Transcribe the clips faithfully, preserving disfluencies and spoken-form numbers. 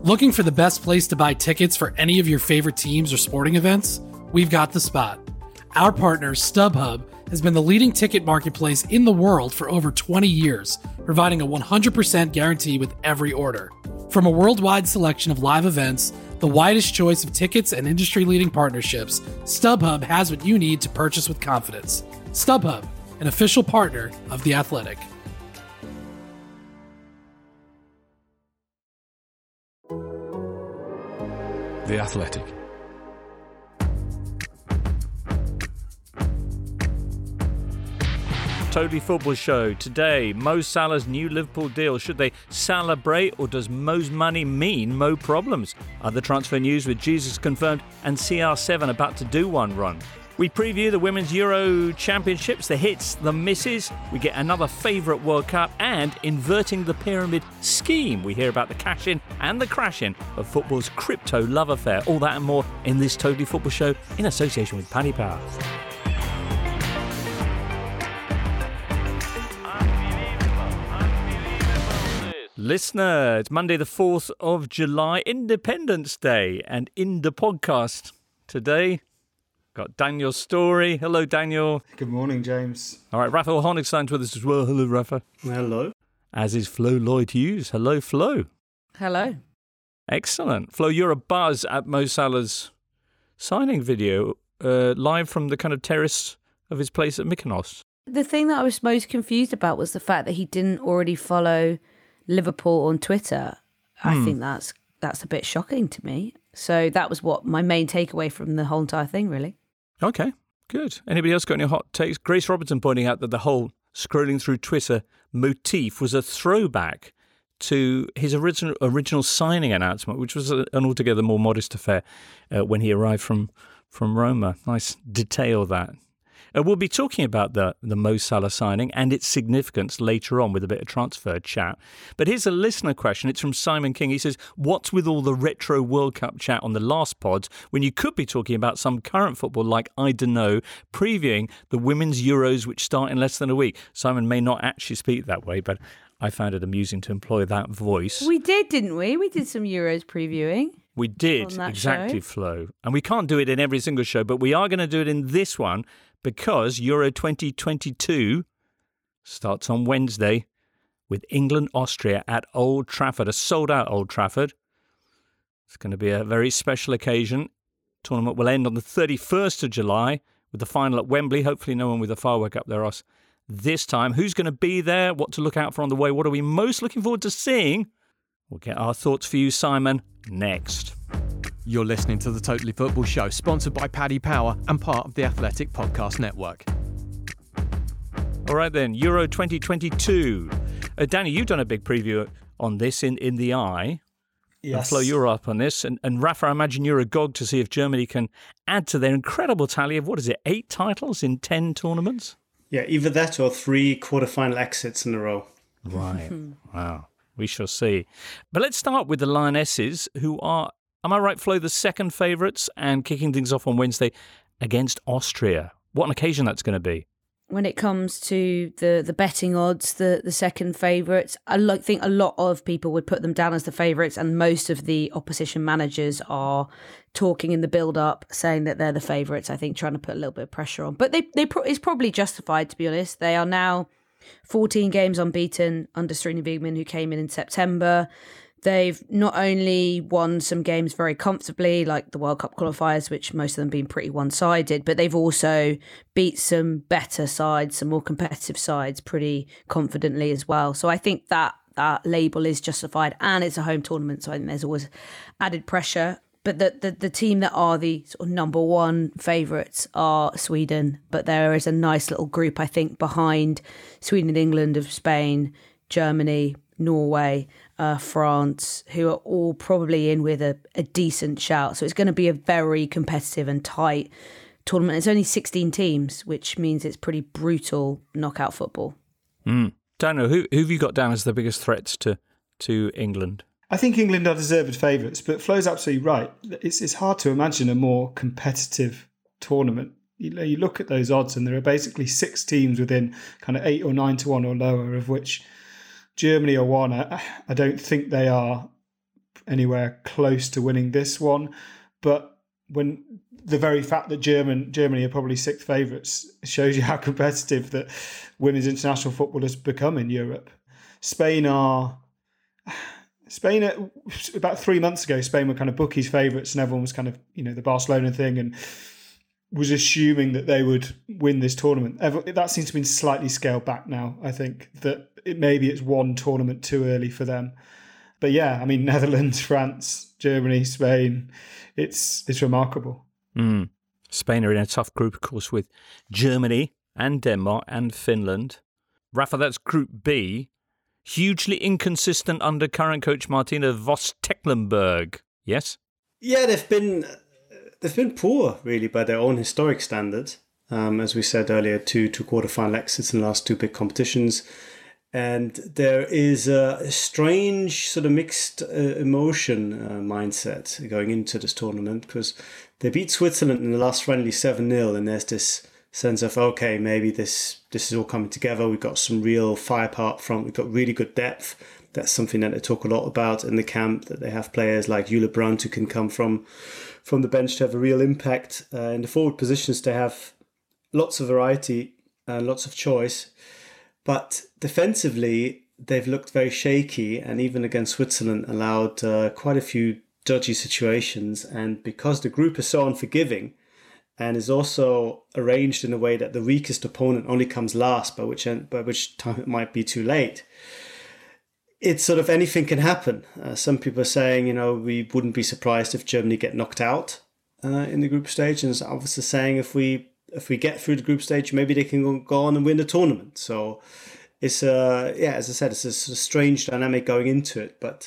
Looking for the best place to buy tickets for any of your favorite teams or sporting events? We've got the spot. Our partner, StubHub, has been the leading ticket marketplace in the world for over twenty years, providing a one hundred percent guarantee with every order. From a worldwide selection of live events, the widest choice of tickets and industry-leading partnerships, StubHub has what you need to purchase with confidence. StubHub, an official partner of The Athletic. The Athletic. Totally Football Show. Today, Mo Salah's new Liverpool deal. Should they celebrate, or does Mo's money mean Mo problems? Other transfer news with Jesus confirmed and C R seven about to do one run. We preview the Women's Euro Championships, the hits, the misses. We get another favourite World Cup and inverting the pyramid scheme. We hear about the cash-in and the crash-in of football's crypto love affair. All that and more in this Totally Football Show in association with Paddy Power. Listener, it's Monday the fourth of July, Independence Day, and in the podcast today, got Daniel Storey. Hello, Daniel. Good morning, James. All right, Raphael Honigstein's with us as well. Hello, Rafa. Hello. As is Flo Lloyd-Hughes. Hello, Flo. Hello. Excellent. Flo, you're a buzz at Mo Salah's signing video, uh, live from the kind of terrace of his place at Mykonos. The thing that I was most confused about was the fact that he didn't already follow Liverpool on Twitter. I Hmm. think that's that's a bit shocking to me. So that was what my main takeaway from the whole entire thing, really. Okay, good. Anybody else got any hot takes? Grace Robertson pointing out that the whole scrolling through Twitter motif was a throwback to his original original signing announcement, which was a, an altogether more modest affair uh, when he arrived from from Roma. Nice detail, that. Uh, we'll be talking about the, the Mo Salah signing and its significance later on with a bit of transfer chat. But here's a listener question. It's from Simon King. He says, what's with all the retro World Cup chat on the last pods when you could be talking about some current football like, I don't know, previewing the Women's Euros, which start in less than a week? Simon may not actually speak that way, but I found it amusing to employ that voice. We did, didn't we? We did some Euros previewing. We did, exactly, show. Flo. And we can't do it in every single show, but we are going to do it in this one because Euro twenty twenty-two starts on Wednesday with England-Austria at Old Trafford, a sold-out Old Trafford. It's going to be a very special occasion. Tournament will end on the thirty-first of July with the final at Wembley. Hopefully no one with a firework up their arse this time. Who's going to be there? What to look out for on the way? What are we most looking forward to seeing? We'll get our thoughts for you, Simon, next. You're listening to the Totally Football Show, sponsored by Paddy Power and part of the Athletic Podcast Network. All right then, Euro twenty twenty-two. Uh, Danny, you've done a big preview on this in, in the Eye. Yes. And Flo, you're up on this. And, and Rafa, I imagine you're agog to see if Germany can add to their incredible tally of, what is it, eight titles in ten tournaments? Yeah, either that or three quarterfinal exits in a row. Right. Wow. We shall see. But let's start with the Lionesses, who are, am I right, Flo, the second favourites and kicking things off on Wednesday against Austria. What an occasion that's going to be. When it comes to the, the betting odds, the, the second favourites, I lo- think a lot of people would put them down as the favourites, and most of the opposition managers are talking in the build-up, saying that they're the favourites, I think, trying to put a little bit of pressure on. But they, they pro- it's probably justified, to be honest. They are now fourteen games unbeaten under Srina Wiegman, who came in in September. They've not only won some games very comfortably, like the World Cup qualifiers, which most of them been pretty one-sided, but they've also beat some better sides, some more competitive sides pretty confidently as well. So I think that that label is justified, and it's a home tournament, so I think there's always added pressure. But the, the, the team that are the sort of number one favourites are Sweden. But there is a nice little group, I think, behind Sweden and England of Spain, Germany, Norway, uh, France, who are all probably in with a, a decent shout. So it's going to be a very competitive and tight tournament. It's only sixteen teams, which means it's pretty brutal knockout football. Mm. Daniel, who, who have you got down as the biggest threats to, to England? I think England are deserved favourites, but Flo's absolutely right. It's it's hard to imagine a more competitive tournament. You know, you look at those odds, and there are basically six teams within kind of eight or nine to one or lower, of which Germany are one. I, I don't think they are anywhere close to winning this one. But when the very fact that German Germany are probably sixth favourites shows you how competitive that women's international football has become in Europe. Spain are Spain are, about three months ago, Spain were kind of bookies' favourites, and everyone was kind of, you know, the Barcelona thing, and was assuming that they would win this tournament. That seems to have been slightly scaled back now. I think that it, maybe it's one tournament too early for them. But yeah, I mean, Netherlands, France, Germany, Spain, it's it's remarkable. Mm. Spain are in a tough group, of course, with Germany and Denmark and Finland. Rafa, that's Group B. Hugely inconsistent under current coach Martina Voss Tecklenburg. Yes? Yeah, they've been they've been poor, really, by their own historic standards. Um, as we said earlier, two two quarterfinal exits in the last two big competitions. And there is a strange sort of mixed uh, emotion uh, mindset going into this tournament, because they beat Switzerland in the last friendly seven nil, and there's this sense of, okay, maybe this this is all coming together. We've got some real firepower up front. We've got really good depth. That's something that they talk a lot about in the camp, that they have players like Jule Brandt who can come from, from the bench to have a real impact. Uh, in the forward positions, they have lots of variety and lots of choice. But defensively, they've looked very shaky, and even against Switzerland allowed uh, quite a few dodgy situations. And because the group is so unforgiving and is also arranged in a way that the weakest opponent only comes last, by which by which time it might be too late, it's sort of anything can happen. Uh, some people are saying, you know, we wouldn't be surprised if Germany get knocked out uh, in the group stage, and others are saying if we if we get through the group stage, maybe they can go on and win the tournament. So it's uh yeah, as I said, it's a sort of strange dynamic going into it, but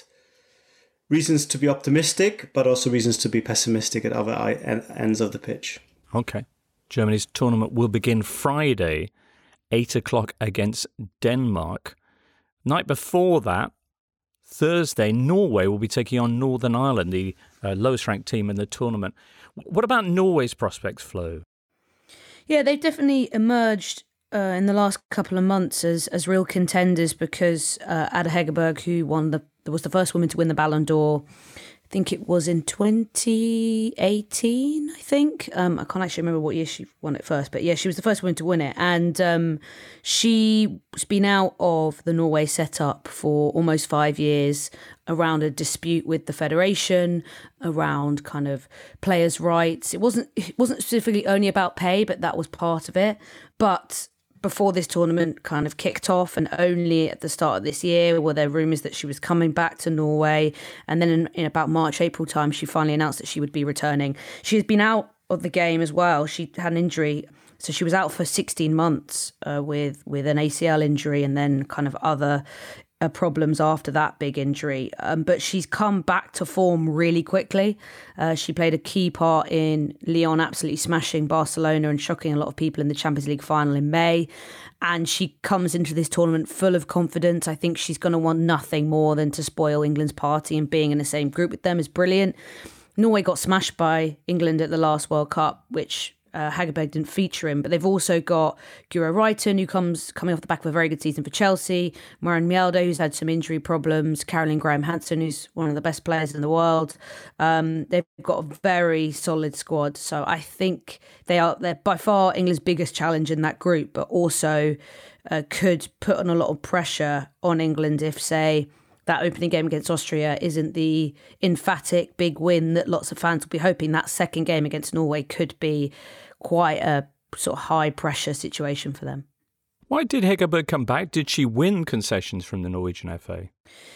reasons to be optimistic, but also reasons to be pessimistic at other ends of the pitch. Okay. Germany's tournament will begin Friday, eight o'clock against Denmark. Night before that, Thursday, Norway will be taking on Northern Ireland, the uh, lowest ranked team in the tournament. What about Norway's prospects, Flo? Yeah, they've definitely emerged uh, in the last couple of months as as real contenders, because uh, Ada Hegerberg, who won the was the first woman to win the Ballon d'Or, I think it was in twenty eighteen, I think. Um, I can't actually remember what year she won it first, but yeah, she was the first woman to win it. And um, she's been out of the Norway setup for almost five years around a dispute with the federation, around kind of players' rights. It wasn't it wasn't specifically only about pay, but that was part of it. But before this tournament kind of kicked off, and only at the start of this year were there rumours that she was coming back to Norway. And then in, in about March, April time, she finally announced that she would be returning. She has been out of the game as well. She had an injury. So she was out for sixteen months uh, with, with an A C L injury, and then kind of other uh, problems after that big injury. Um, but she's come back to form really quickly. Uh, she played a key part in Lyon absolutely smashing Barcelona and shocking a lot of people in the Champions League final in May. And she comes into this tournament full of confidence. I think she's going to want nothing more than to spoil England's party, and being in the same group with them is brilliant. Norway got smashed by England at the last World Cup, which Uh, Hagerberg didn't feature him, but they've also got Guro Reiten, who comes coming off the back of a very good season for Chelsea, Maren Mjelde, who's had some injury problems, Caroline Graham-Hansen, who's one of the best players in the world. Um, they've got a very solid squad, so I think they are they're by far England's biggest challenge in that group, but also uh, could put on a lot of pressure on England if, say, that opening game against Austria isn't the emphatic big win that lots of fans will be hoping. That second game against Norway could be quite a sort of high pressure situation for them. Why did Hegerberg come back? Did she win concessions from the Norwegian F A?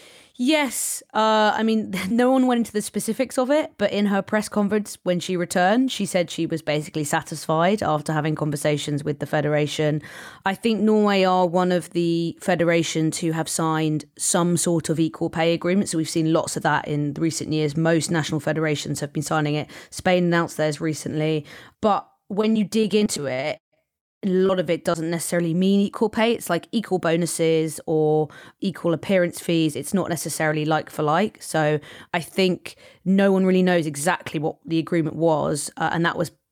Yes. Uh, I mean, no one went into the specifics of it, but in her press conference when she returned, she said she was basically satisfied after having conversations with the federation. I think Norway are one of the federations who have signed some sort of equal pay agreement. So we've seen lots of that in recent years. Most national federations have been signing it. Spain announced theirs recently. But when you dig into it, a lot of it doesn't necessarily mean equal pay. It's like equal bonuses or equal appearance fees. It's not necessarily like for like. So I think no one really knows exactly what the agreement was. Uh, and that was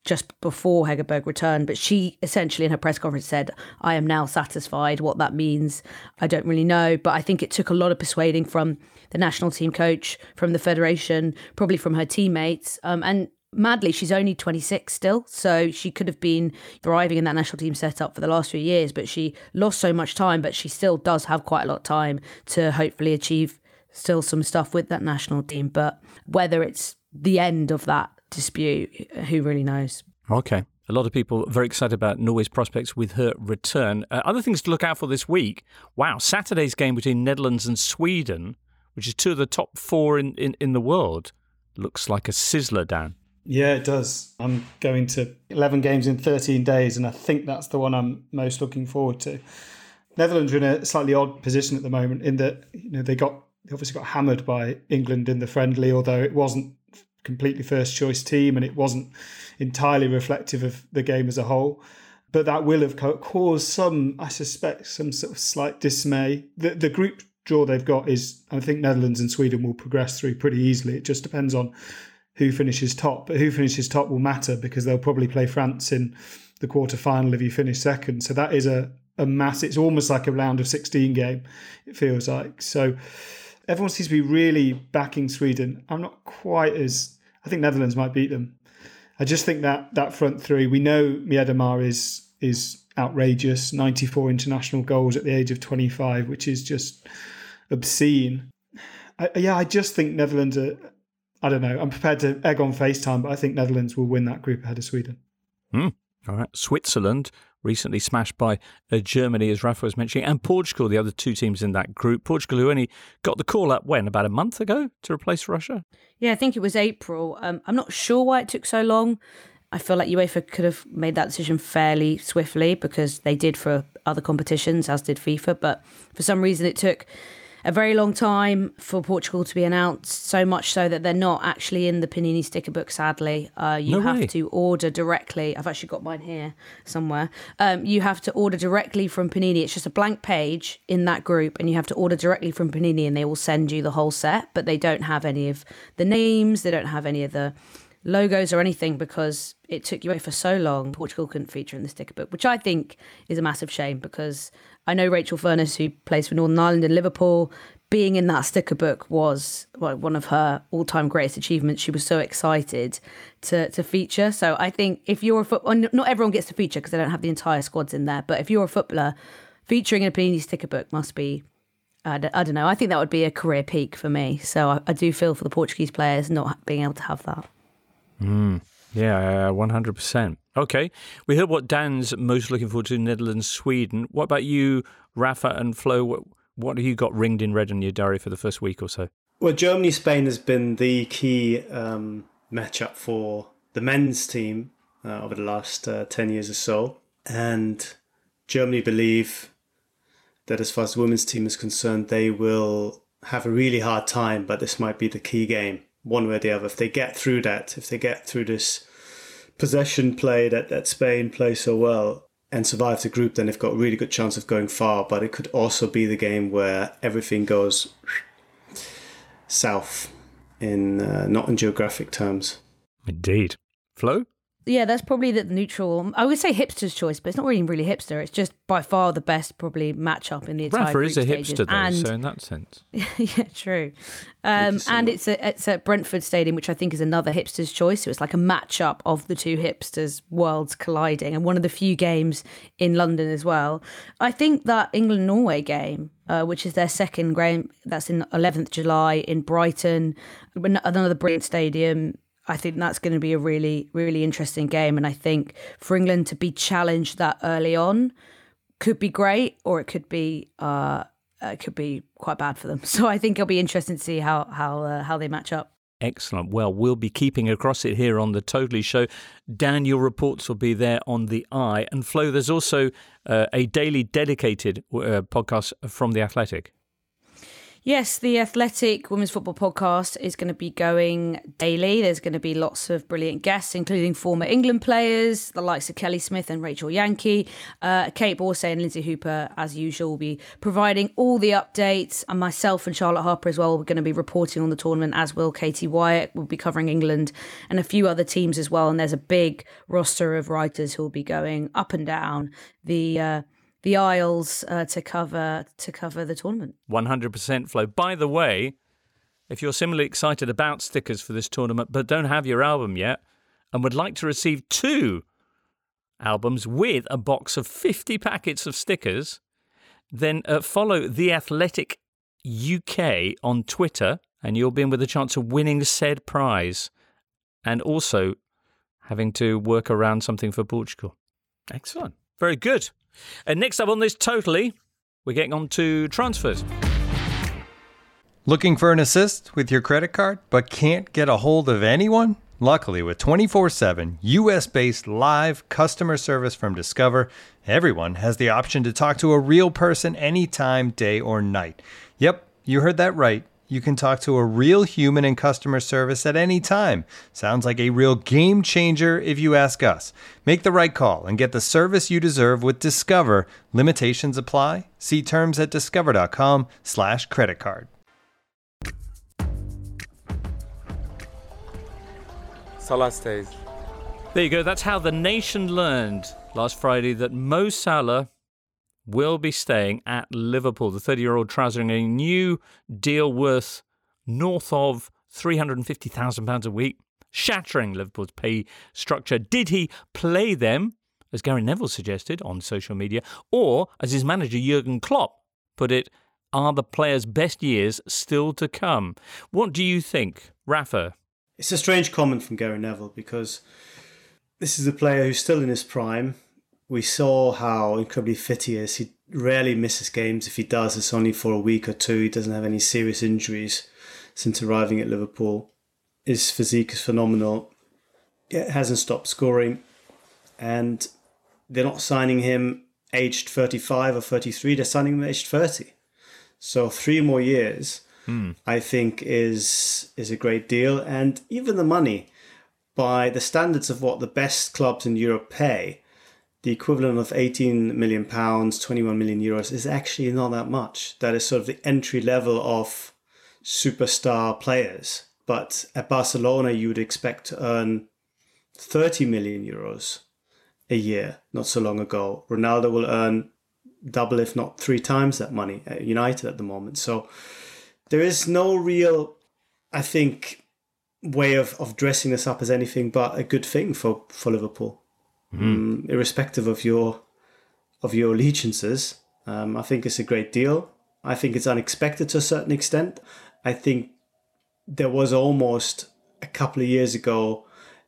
just before Hegerberg returned, but she essentially in her press conference said, I am now satisfied. What that means, I don't really know. But I think it took a lot of persuading from the national team coach, from the federation, probably from her teammates. Um, and madly, she's only twenty-six still, so she could have been thriving in that national team setup for the last few years, but she lost so much time, but she still does have quite a lot of time to hopefully achieve still some stuff with that national team. But whether it's the end of that dispute, who really knows? Okay. A lot of people are very excited about Norway's prospects with her return. Uh, other things to look out for this week. Wow, Saturday's game between Netherlands and Sweden, which is two of the top four in, in, in the world, looks like a sizzler, Dan. Yeah, it does. I'm going to eleven games in thirteen days, and I think that's the one I'm most looking forward to. Netherlands are in a slightly odd position at the moment in that, you know, they got they obviously got hammered by England in the friendly, although it wasn't completely first choice team and it wasn't entirely reflective of the game as a whole. But that will have caused some, I suspect, some sort of slight dismay. The, the group draw they've got is, I think Netherlands and Sweden will progress through pretty easily. It just depends on who finishes top. But who finishes top will matter because they'll probably play France in the quarter-final if you finish second. So that is a, a mass. It's almost like a round of sixteen game, it feels like. So everyone seems to be really backing Sweden. I'm not quite as... I think Netherlands might beat them. I just think that that front three, we know Miedemar is is outrageous, ninety-four international goals at the age of twenty-five, which is just obscene. I, yeah, I just think Netherlands are, I don't know, I'm prepared to egg on FaceTime, but I think Netherlands will win that group ahead of Sweden. Mm, all right. Switzerland, recently smashed by uh, Germany, as Rafa was mentioning, and Portugal, the other two teams in that group. Portugal, who only got the call up, when, about a month ago to replace Russia? Yeah, I think it was April. Um, I'm not sure why it took so long. I feel like UEFA could have made that decision fairly swiftly because they did for other competitions, as did FIFA. But for some reason, it took a very long time for Portugal to be announced, so much so that they're not actually in the Panini sticker book, sadly. Uh, you no have way. to order directly. I've actually got mine here somewhere. Um, you have to order directly from Panini. It's just a blank page in that group, and you have to order directly from Panini, and they will send you the whole set, but they don't have any of the names, they don't have any of the logos or anything because it took you away for so long. Portugal couldn't feature in the sticker book, which I think is a massive shame because I know Rachel Furness, who plays for Northern Ireland and Liverpool, being in that sticker book was well, one of her all-time greatest achievements. She was so excited to to feature. So I think if you're a footballer, not everyone gets to feature because they don't have the entire squads in there, but if you're a footballer, featuring in a Panini sticker book must be, I don't, I don't know, I think that would be a career peak for me. So I, I do feel for the Portuguese players not being able to have that. Mm, yeah, one hundred percent. Okay, we heard what Dan's most looking forward to, Netherlands, Sweden. What about you, Rafa and Flo? What, what have you got ringed in red on your diary for the first week or so? Well, Germany-Spain has been the key um, matchup for the men's team uh, over the last uh, ten years or so. And Germany believe that as far as the women's team is concerned, they will have a really hard time, but this might be the key game, one way or the other. If they get through that, if they get through this possession play that, that Spain plays so well and survive the group, then they've got a really good chance of going far. But it could also be the game where everything goes south in uh, not in geographic terms. Indeed. Flo? Yeah, that's probably the neutral. I would say hipster's choice, but it's not really really hipster. It's just by far the best probably matchup in the entire Rafa group is a stages. hipster though, and, so in that sense. yeah, true. Um, so and much. it's a, it's at Brentford Stadium, which I think is another hipster's choice. So it's like a matchup of the two hipsters' worlds colliding, and one of the few games in London as well. I think that England-Norway game, uh, which is their second game, that's in eleventh of July in Brighton, another brilliant stadium. I think that's going to be a really, really interesting game. And I think for England to be challenged that early on could be great, or it could be uh, it could be quite bad for them. So I think it'll be interesting to see how how uh, how they match up. Excellent. Well, we'll be keeping across it here on the Totally Show. Dan, your reports will be there on the Eye. And Flo, there's also uh, a daily dedicated uh, podcast from The Athletic. Yes, the Athletic Women's Football Podcast is going to be going daily. There's going to be lots of brilliant guests, including former England players, the likes of Kelly Smith and Rachel Yankee. Uh, Kate Borsay and Lindsay Hooper, as usual, will be providing all the updates. And myself and Charlotte Harper as well, we're going to be reporting on the tournament, as will Katie Wyatt. We'll be covering England and a few other teams as well. And there's a big roster of writers who will be going up and down the... Uh, the aisles uh, to cover to cover the tournament. one hundred percent Flo. By the way, if you're similarly excited about stickers for this tournament but don't have your album yet and would like to receive two albums with a box of fifty packets of stickers, then uh, follow The Athletic U K on Twitter and you'll be in with a chance of winning said prize and also having to work around something for Portugal. Excellent. Very good. And next up on this Totally, we're getting on to transfers. Looking for an assist with your credit card but can't get a hold of anyone? Luckily, with twenty-four seven U S-based live customer service from Discover, everyone has the option to talk to a real person anytime, day or night. Yep, you heard that right. You can talk to a real human in customer service at any time. Sounds like a real game changer if you ask us. Make the right call and get the service you deserve with Discover. Limitations apply. See terms at discover.com slash credit card. Salah stays. There you go. That's how the nation learned last Friday that Mo Salah will be staying at Liverpool. The thirty-year-old trousering a new deal worth north of three hundred fifty thousand pounds a week, shattering Liverpool's pay structure. Did he play them, as Gary Neville suggested on social media, or, as his manager Jurgen Klopp put it, are the players' best years still to come? What do you think, Rafa? It's a strange comment from Gary Neville because this is a player who's still in his prime. We saw how incredibly fit he is. He rarely misses games. If he does, it's only for a week or two. He doesn't have any serious injuries since arriving at Liverpool. His physique is phenomenal. It hasn't stopped scoring. And they're not signing him aged thirty-five or thirty-three. They're signing him aged thirty. So three more years, mm. I think, is is a great deal. And even the money, by the standards of what the best clubs in Europe pay, the equivalent of eighteen million pounds, twenty-one million euros is actually not that much. That is sort of the entry level of superstar players. But at Barcelona, you would expect to earn thirty million euros a year not so long ago. Ronaldo will earn double, if not three times that money at United at the moment. So there is no real, I think, way of, of dressing this up as anything but a good thing for, for Liverpool. Mm. Um, irrespective of your of your allegiances, um, I think it's a great deal. I think it's unexpected to a certain extent. I think there was almost a couple of years ago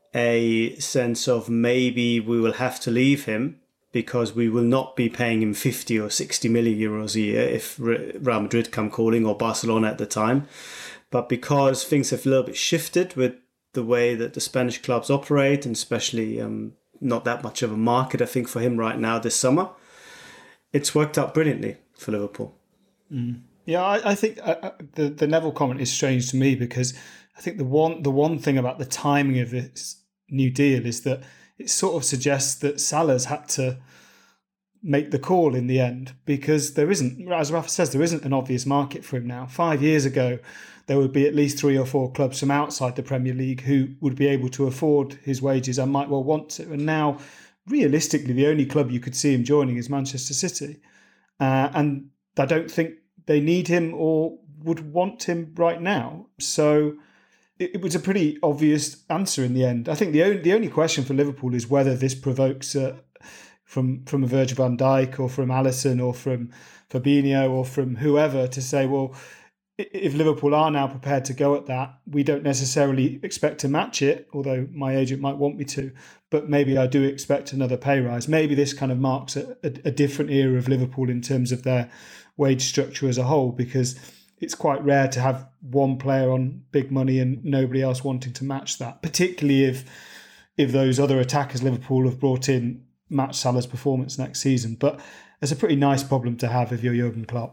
a sense of maybe we will have to leave him because we will not be paying him fifty or sixty million euros a year if Real Madrid come calling, or Barcelona at the time. But because things have a little bit shifted with the way that the Spanish clubs operate, and especially um, not that much of a market, I think, for him right now this summer, it's worked out brilliantly for Liverpool. Mm. Yeah, I, I think uh, the the Neville comment is strange to me because I think the one the one thing about the timing of this new deal is that it sort of suggests that Salah's had to make the call in the end, because there isn't, as Rafa says, there isn't an obvious market for him now. Five years ago, there would be at least three or four clubs from outside the Premier League who would be able to afford his wages and might well want to. And now, realistically, the only club you could see him joining is Manchester City. Uh, and I don't think they need him or would want him right now. So it, it was a pretty obvious answer in the end. I think the only, the only question for Liverpool is whether this provokes a from from a Virgil van Dijk or from Alisson or from Fabinho or from whoever to say, well, if Liverpool are now prepared to go at that, we don't necessarily expect to match it, although my agent might want me to, but maybe I do expect another pay rise. Maybe this kind of marks a, a, a different era of Liverpool in terms of their wage structure as a whole, because it's quite rare to have one player on big money and nobody else wanting to match that, particularly if if those other attackers Liverpool have brought in match Salah's performance next season. But it's a pretty nice problem to have if you're Jurgen Klopp.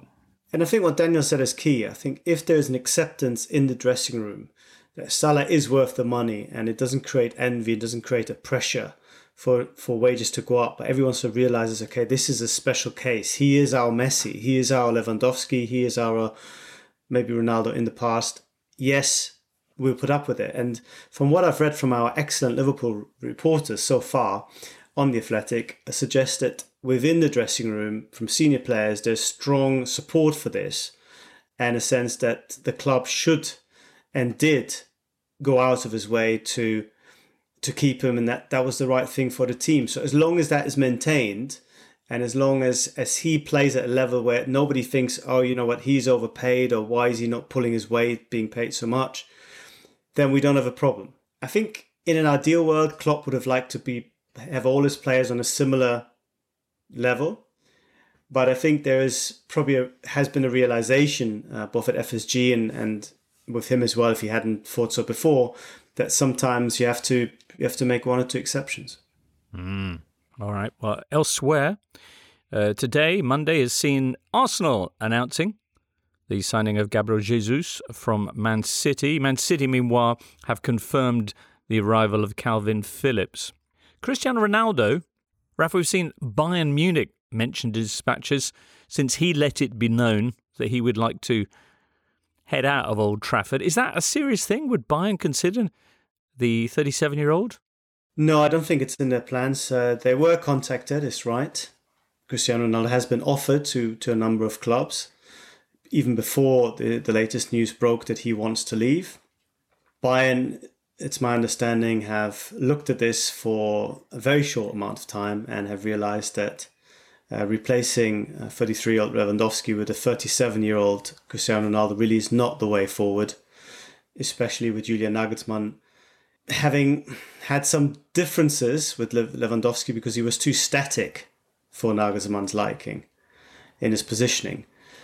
And I think what Daniel said is key. I think if there's an acceptance in the dressing room that Salah is worth the money and it doesn't create envy, it doesn't create a pressure for, for wages to go up, but everyone sort of realizes, okay, this is a special case. He is our Messi. He is our Lewandowski. He is our maybe Ronaldo in the past. Yes, we'll put up with it. And from what I've read from our excellent Liverpool reporters so far on The Athletic, suggests that within the dressing room, from senior players, there's strong support for this and a sense that the club should and did go out of his way to to keep him, and that that was the right thing for the team. So as long as that is maintained, and as long as, as he plays at a level where nobody thinks, oh, you know what, he's overpaid, or why is he not pulling his weight being paid so much, then we don't have a problem. I think in an ideal world, Klopp would have liked to be have all his players on a similar level. But I think there is probably a, has been a realization, uh, both at F S G and, and with him as well, if he hadn't thought so before, that sometimes you have to you have to make one or two exceptions. Mm. All right. Well, elsewhere, uh, today, Monday, has seen Arsenal announcing the signing of Gabriel Jesus from Man City. Man City, meanwhile, have confirmed the arrival of Calvin Phillips. Cristiano Ronaldo, Rafa, we've seen Bayern Munich mentioned in dispatches since he let it be known that he would like to head out of Old Trafford. Is that a serious thing? Would Bayern consider the thirty-seven-year-old? No, I don't think it's in their plans. Uh, they were contacted, it's right. Cristiano Ronaldo has been offered to, to a number of clubs, even before the, the latest news broke that he wants to leave. Bayern, it's my understanding, have looked at this for a very short amount of time and have realized that uh, replacing a thirty-three-year-old Lewandowski with a thirty-seven-year-old Cristiano Ronaldo really is not the way forward, especially with Julian Nagelsmann having had some differences with Lewandowski because he was too static for Nagelsmann's liking in his positioning.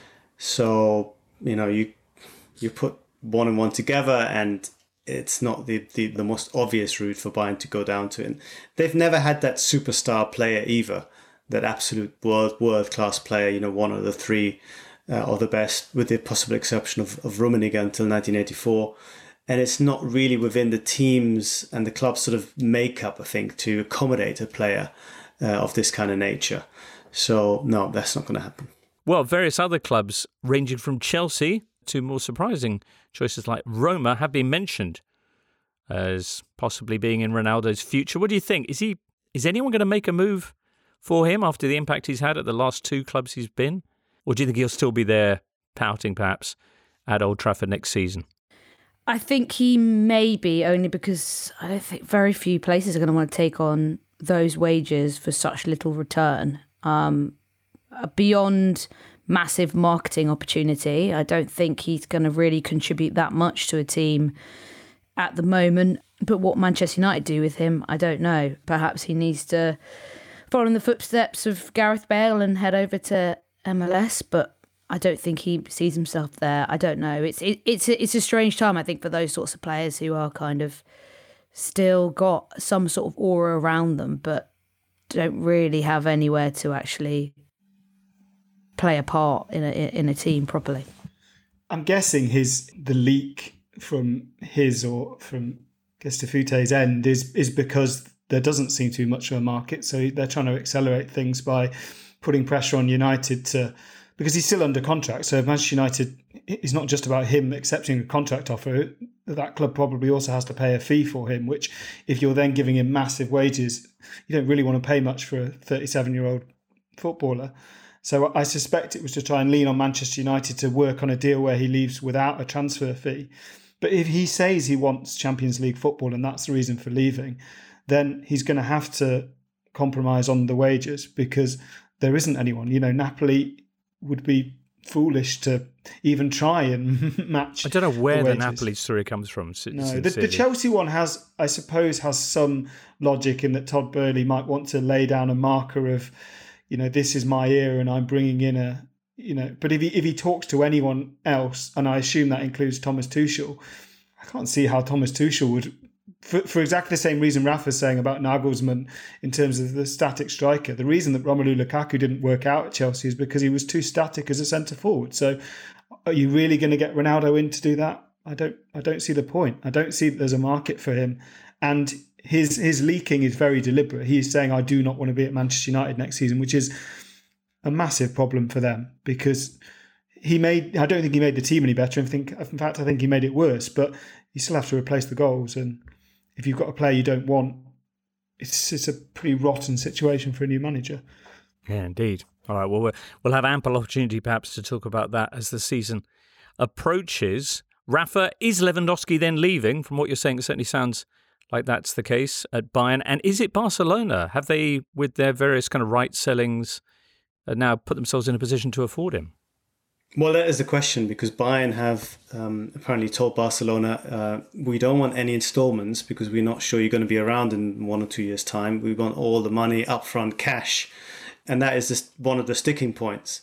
So, you know, you you put one and one together and it's not the, the, the most obvious route for Bayern to go down to. And they've never had that superstar player either, that absolute world, world-class player, you know, one of the three uh, or the best, with the possible exception of, of Rummenigge until nineteen eighty-four. And it's not really within the teams and the club's sort of makeup, I think, to accommodate a player uh, of this kind of nature. So, no, that's not going to happen. Well, various other clubs, ranging from Chelsea to more surprising choices like Roma, have been mentioned as possibly being in Ronaldo's future. What do you think? Is he? Is anyone going to make a move for him after the impact he's had at the last two clubs he's been? Or do you think he'll still be there, pouting perhaps, at Old Trafford next season? I think he may be, only because I don't think very few places are going to want to take on those wages for such little return. Um, beyond massive marketing opportunity, I don't think he's going to really contribute that much to a team at the moment. But what Manchester United do with him, I don't know. Perhaps he needs to follow in the footsteps of Gareth Bale and head over to M L S, but I don't think he sees himself there. I don't know. It's it, it's a, it's a strange time, I think, for those sorts of players who are kind of still got some sort of aura around them, but don't really have anywhere to actually play a part in a in a team properly. I'm guessing his the leak from his or from Gestafute's end is is because there doesn't seem to be much of a market, so they're trying to accelerate things by putting pressure on United to. Because he's still under contract, so if Manchester United, it's not just about him accepting a contract offer. That club probably also has to pay a fee for him, which if you're then giving him massive wages, you don't really want to pay much for a thirty-seven-year-old footballer. So I suspect it was to try and lean on Manchester United to work on a deal where he leaves without a transfer fee. But if he says he wants Champions League football and that's the reason for leaving, then he's going to have to compromise on the wages because there isn't anyone. You know, Napoli would be foolish to even try and match. I don't know where the, the Napoli story comes from. No, the, the Chelsea one has, I suppose, has some logic in that Todd Boehly might want to lay down a marker of, you know, this is my era and I'm bringing in a, you know. But if he if he talks to anyone else, and I assume that includes Thomas Tuchel, I can't see how Thomas Tuchel would for, for exactly the same reason Rafa's saying about Nagelsmann in terms of the static striker. The reason that Romelu Lukaku didn't work out at Chelsea is because he was too static as a centre forward. So are you really going to get Ronaldo in to do that? I don't I don't see the point. I don't see that there's a market for him. And his his leaking is very deliberate. He is saying, I do not want to be at Manchester United next season, which is a massive problem for them, because he made, I don't think he made the team any better. I think, in fact, I think he made it worse, but you still have to replace the goals. And if you've got a player you don't want, it's it's a pretty rotten situation for a new manager. Yeah, indeed. All right, well, we'll have ample opportunity perhaps to talk about that as the season approaches. Rafa, is Lewandowski then leaving? From what you're saying, it certainly sounds like that's the case at Bayern. And is it Barcelona? Have they, with their various kind of right sellings, uh, now put themselves in a position to afford him? Well, that is the question, because Bayern have um, apparently told Barcelona, uh, we don't want any installments because we're not sure you're going to be around in one or two years' time. We want all the money upfront cash. And that is just one of the sticking points.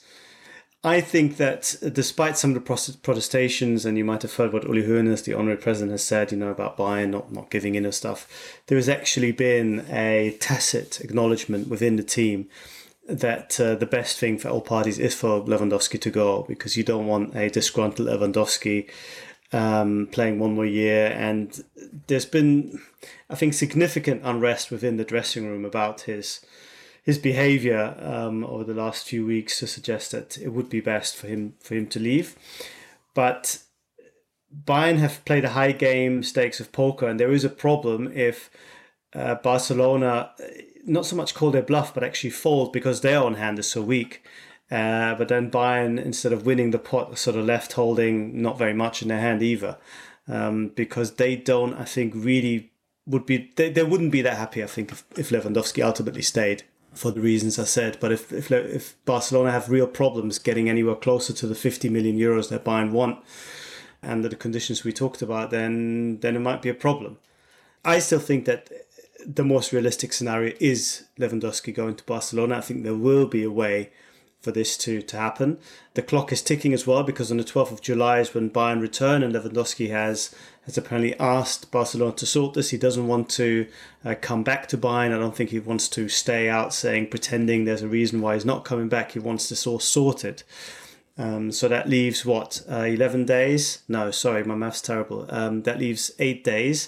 I think that despite some of the protestations, and you might have heard what Uli Hoeneß, the honorary president, has said, you know, about Bayern not, not giving in and stuff, there has actually been a tacit acknowledgement within the team that uh, the best thing for all parties is for Lewandowski to go, because you don't want a disgruntled Lewandowski um, playing one more year. And there's been, I think, significant unrest within the dressing room about his his behaviour um, over the last few weeks to suggest that it would be best for him for him to leave. But Bayern have played a high game, stakes of poker, and there is a problem if uh, Barcelona not so much call their bluff, but actually fold because their own hand is so weak. Uh, but then Bayern, instead of winning the pot, are sort of left holding not very much in their hand either, um, because they don't, I think, really would be, they, they wouldn't be that happy, I think, if, if Lewandowski ultimately stayed, for the reasons I said. But if, if if Barcelona have real problems getting anywhere closer to the fifty million euros that Bayern want, and the conditions we talked about, then then it might be a problem. I still think that the most realistic scenario is Lewandowski going to Barcelona. I think there will be a way for this to, to happen. The clock is ticking as well, because on the twelfth of July is when Bayern return, and Lewandowski has has apparently asked Barcelona to sort this. He doesn't want to uh, come back to Bayern. I don't think he wants to stay out saying, pretending there's a reason why he's not coming back. He wants this all sorted. Um, so that leaves, what, uh, eleven days? No, sorry, my math's terrible. Um, that leaves eight days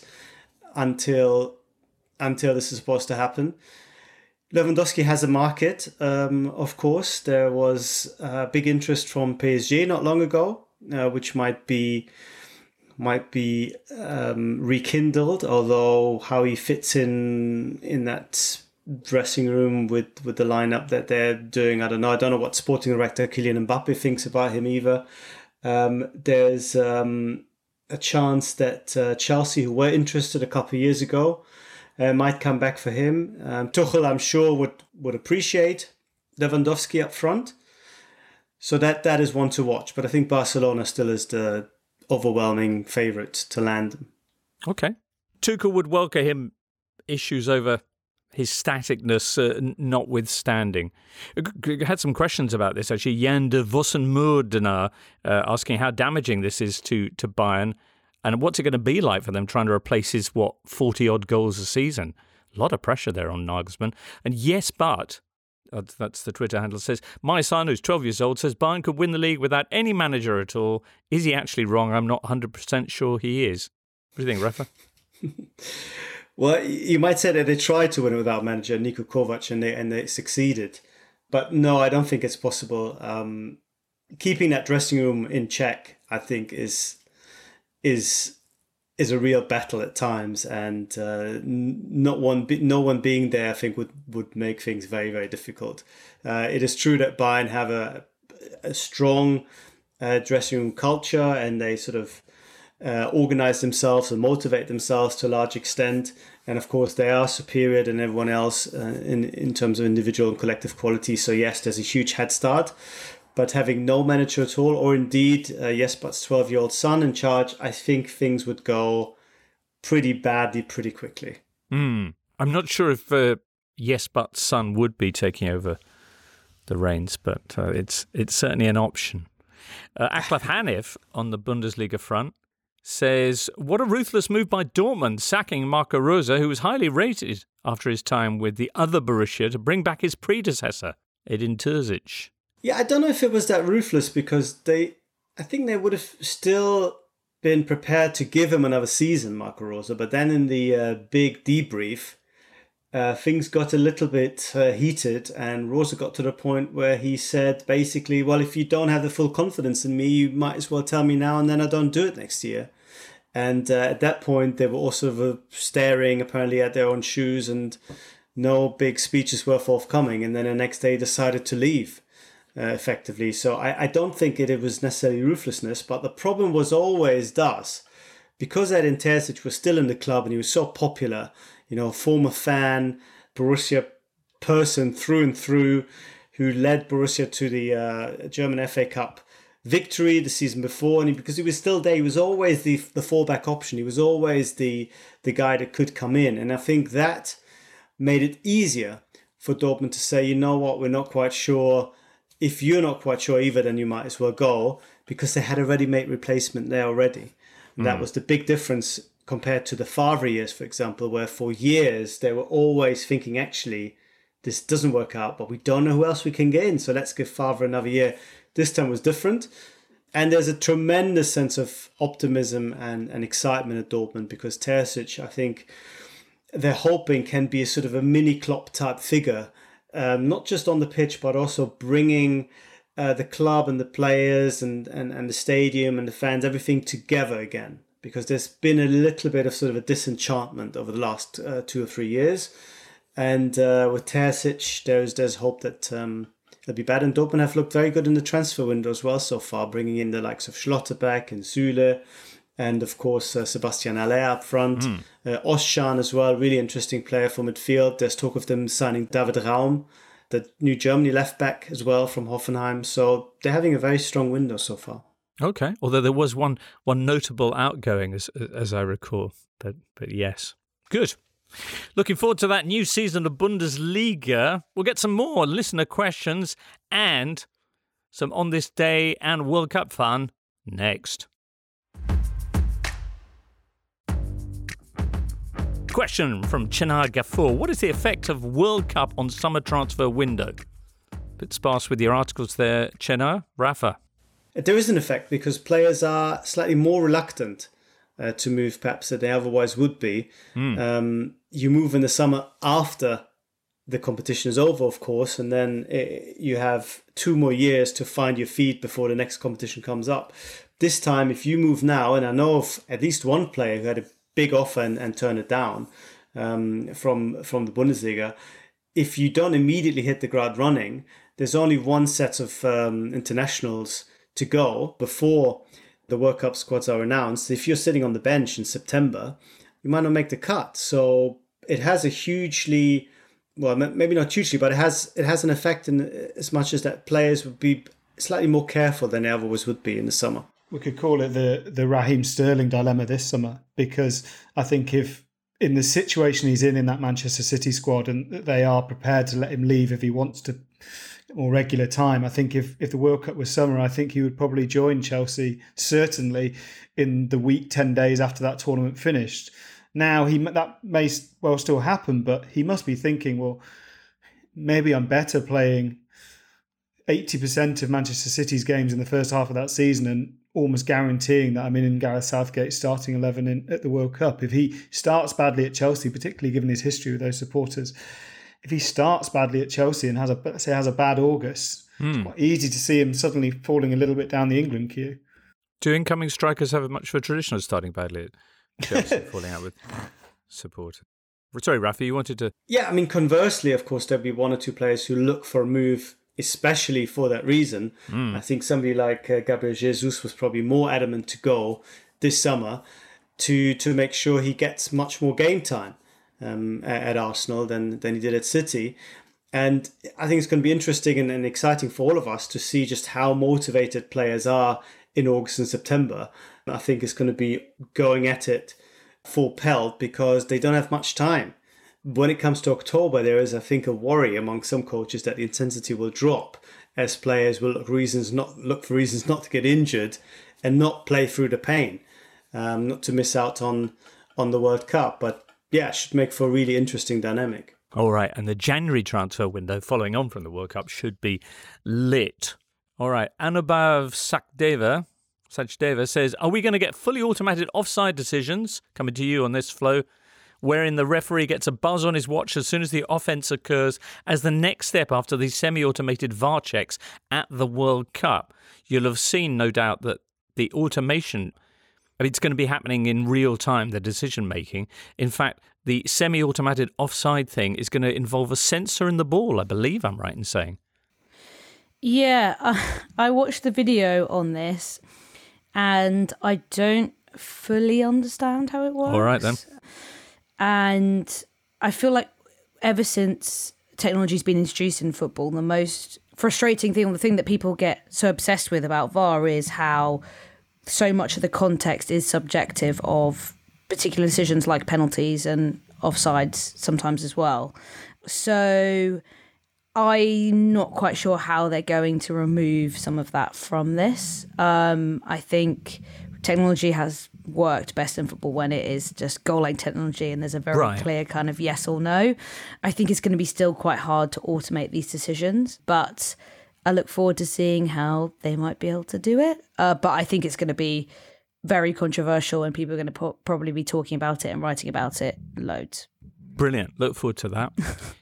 until until this is supposed to happen. Lewandowski has a market, um, of course. There was uh, big interest from P S G not long ago, uh, which might be might be um, rekindled. Although how he fits in in that dressing room with, with the lineup that they're doing, I don't know. I don't know what sporting director Kylian Mbappe thinks about him either. Um, there's um, a chance that uh, Chelsea, who were interested a couple of years ago, Uh, might come back for him. Um, Tuchel, I'm sure, would, would appreciate Lewandowski up front. So that that is one to watch. But I think Barcelona still is the overwhelming favourite to land him. Okay. Tuchel would welcome him issues over his staticness uh, notwithstanding. I had some questions about this, actually. Jan de Vossenmoordenaar uh, asking how damaging this is to, to Bayern. And what's it going to be like for them trying to replace his, what, forty-odd goals a season? A lot of pressure there on Nagelsmann. And yes, but, uh, that's the Twitter handle, says, my son, who's twelve years old, says Bayern could win the league without any manager at all. Is he actually wrong? I'm not one hundred percent sure he is. What do you think, Rafa? Well, you might say that they tried to win it without manager, Niko Kovac, and they, and they succeeded. But no, I don't think it's possible. Um, keeping that dressing room in check, I think, is... is is a real battle at times, and uh, not one no one being there, I think, would, would make things very, very difficult. Uh, it is true that Bayern have a, a strong uh, dressing room culture, and they sort of uh, organize themselves and motivate themselves to a large extent. And of course, they are superior than everyone else uh, in, in terms of individual and collective quality. So yes, there's a huge head start. But having no manager at all, or indeed uh, Jesper's twelve-year-old son in charge, I think things would go pretty badly pretty quickly. Mm. I'm not sure if uh, Jesper's son would be taking over the reins, but uh, it's it's certainly an option. Uh, Achlaf Hanif on the Bundesliga front says, what a ruthless move by Dortmund, sacking Marco Rose, who was highly rated after his time with the other Borussia, to bring back his predecessor, Edin Terzic. Yeah, I don't know if it was that ruthless, because they, I think they would have still been prepared to give him another season, Marco Rose. But then in the uh, big debrief, uh, things got a little bit uh, heated, and Rose got to the point where he said, basically, well, if you don't have the full confidence in me, you might as well tell me now, and then I don't do it next year. And uh, at that point, they were also staring apparently at their own shoes, and no big speeches were forthcoming. And then the next day decided to leave, uh, effectively. So I, I don't think it, it was necessarily ruthlessness, but the problem was always does. Because Edin Terzic was still in the club and he was so popular, you know, former fan, Borussia person through and through, who led Borussia to the uh, German F A Cup victory the season before, and he, because he was still there, he was always the the fallback option. He was always the the guy that could come in, and I think that made it easier for Dortmund to say, you know what, we're not quite sure. If you're not quite sure either, then you might as well go, because they had a ready-made replacement there already. And mm. that was the big difference compared to the Favre years, for example, where for years they were always thinking, actually, this doesn't work out, but we don't know who else we can get in, so let's give Favre another year. This time was different. And there's a tremendous sense of optimism and, and excitement at Dortmund, because Terzic, I think, they're hoping can be a sort of a mini Klopp type figure, um, not just on the pitch, but also bringing uh, the club and the players and, and, and the stadium and the fans, everything together again. Because there's been a little bit of sort of a disenchantment over the last uh, two or three years. And uh, with Terzic, there's, there's hope that um, it'll be bad. And Dortmund have looked very good in the transfer window as well so far, bringing in the likes of Schlotterbeck and Süle, and of course uh, Sebastian Haller up front. Mm. Uh, Özcan as well, really interesting player for midfield. There's talk of them signing David Raum, the new Germany left back as well from Hoffenheim. So they're having a very strong window so far. Okay, although there was one one notable outgoing, as as I recall, but but yes, good. Looking forward to that new season of Bundesliga. We'll get some more listener questions and some On This Day and World Cup fun next. Question from Chinar Gafour. What is the effect of World Cup on summer transfer window? Bit sparse with your articles there, Chinar. Rafa? There is an effect, because players are slightly more reluctant uh, to move perhaps than they otherwise would be. Mm. Um, you move in the summer after the competition is over, of course, and then it, you have two more years to find your feet before the next competition comes up. This time, if you move now, and I know of at least one player who had a big offer and, and turned it down um, from, from the Bundesliga, if you don't immediately hit the ground running, there's only one set of um, internationals to go before the World Cup squads are announced. If you're sitting on the bench in September, you might not make the cut. So it has a hugely, well, maybe not hugely, but it has it has an effect in as much as that players would be slightly more careful than they otherwise would be in the summer. We could call it the the Raheem Sterling dilemma this summer, because I think if in the situation he's in in that Manchester City squad, and they are prepared to let him leave if he wants to more regular time, I think if, if the World Cup was summer, I think he would probably join Chelsea, certainly in the week, ten days after that tournament finished. Now, he that may well still happen, but he must be thinking, well, maybe I'm better playing eighty percent of Manchester City's games in the first half of that season and almost guaranteeing that I'm in, in Gareth Southgate's starting eleven in, at the World Cup. If he starts badly at Chelsea, particularly given his history with those supporters, if he starts badly at Chelsea and has a say has a bad August, mm. it's quite easy to see him suddenly falling a little bit down the England queue. Do incoming strikers have much of a tradition of starting badly at Chelsea, falling out with supporters? Sorry, Rafi, you wanted to... Yeah, I mean, conversely, of course, there'll be one or two players who look for a move, especially for that reason. Mm. I think somebody like uh, Gabriel Jesus was probably more adamant to go this summer to to make sure he gets much more game time. Um, at Arsenal than, than he did at City. And I think it's going to be interesting and, and exciting for all of us to see just how motivated players are in August and September. I think it's going to be going at it full pelt because they don't have much time. When it comes to October, there is, I think, a worry among some coaches that the intensity will drop as players will look reasons not look for reasons not to get injured and not play through the pain. um, not to miss out on on the World Cup. But yeah, it should make for a really interesting dynamic. All right, and the January transfer window following on from the World Cup should be lit. All right, Anubhav Sachdeva, Sachdeva says, are we going to get fully automated offside decisions? Coming to you on this, Flo, wherein the referee gets a buzz on his watch as soon as the offence occurs as the next step after the semi-automated V A R checks at the World Cup. You'll have seen, no doubt, that the automation, I mean, it's going to be happening in real time, the decision-making. In fact, the semi-automated offside thing is going to involve a sensor in the ball, I believe I'm right in saying. Yeah, uh, I watched the video on this and I don't fully understand how it works. All right, then. And I feel like ever since technology's been introduced in football, the most frustrating thing, or the thing that people get so obsessed with about V A R is how so much of the context is subjective of particular decisions like penalties and offsides sometimes as well. So I'm not quite sure how they're going to remove some of that from this. Um, I think technology has worked best in football when it is just goal line technology and there's a very right. clear kind of yes or no. I think it's going to be still quite hard to automate these decisions, but I look forward to seeing how they might be able to do it. Uh, but I think it's going to be very controversial and people are going to po- probably be talking about it and writing about it loads. Brilliant. Look forward to that.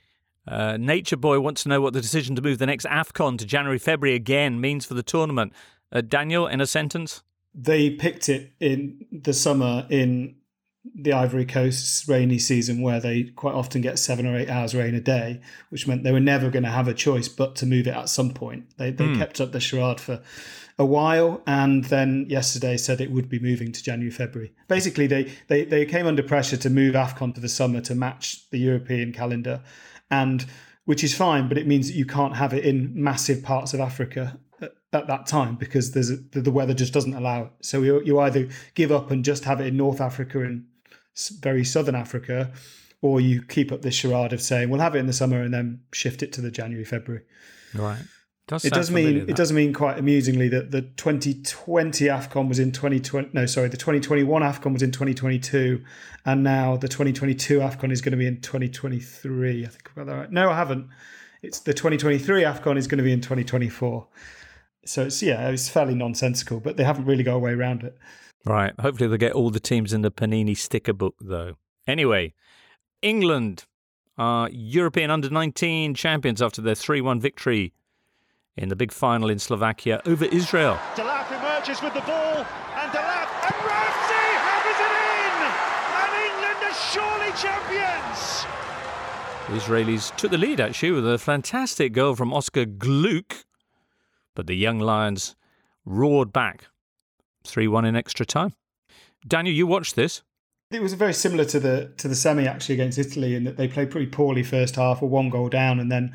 uh, Nature Boy wants to know what the decision to move the next AFCON to January, February again means for the tournament. Uh, Daniel, in a sentence? They picked it in the summer in the Ivory Coast's rainy season where they quite often get seven or eight hours rain a day, which meant they were never going to have a choice but to move it at some point. They they mm. kept up the charade for a while and then yesterday said it would be moving to January, February. Basically, they, they, they came under pressure to move AFCON to the summer to match the European calendar, and which is fine, but it means that you can't have it in massive parts of Africa at, at that time because there's a, the weather just doesn't allow it. So you, you either give up and just have it in North Africa and very southern Africa, or you keep up this charade of saying we'll have it in the summer and then shift it to the January, February. Right. Does it does mean familiar, it does mean quite amusingly that the twenty twenty AFCON was in twenty twenty. No, sorry, the twenty twenty-one AFCON was in twenty twenty-two, and now the twenty twenty-two AFCON is going to be in twenty twenty-three. I think about that right. No, I haven't. It's the twenty twenty-three AFCON is going to be in twenty twenty-four. So it's yeah, it's fairly nonsensical, but they haven't really got a way around it. Right. Hopefully they'll get all the teams in the Panini sticker book, though. Anyway, England are European under nineteen champions after their three one victory in the big final in Slovakia over Israel. Delap emerges with the ball, and Delap and Ramsey hammers it in! And England are surely champions! The Israelis took the lead, actually, with a fantastic goal from Oscar Gluck, but the young Lions roared back three one in extra time. Daniel, you watched this. It was very similar to the to the semi, actually, against Italy, in that they played pretty poorly first half, or one goal down, and then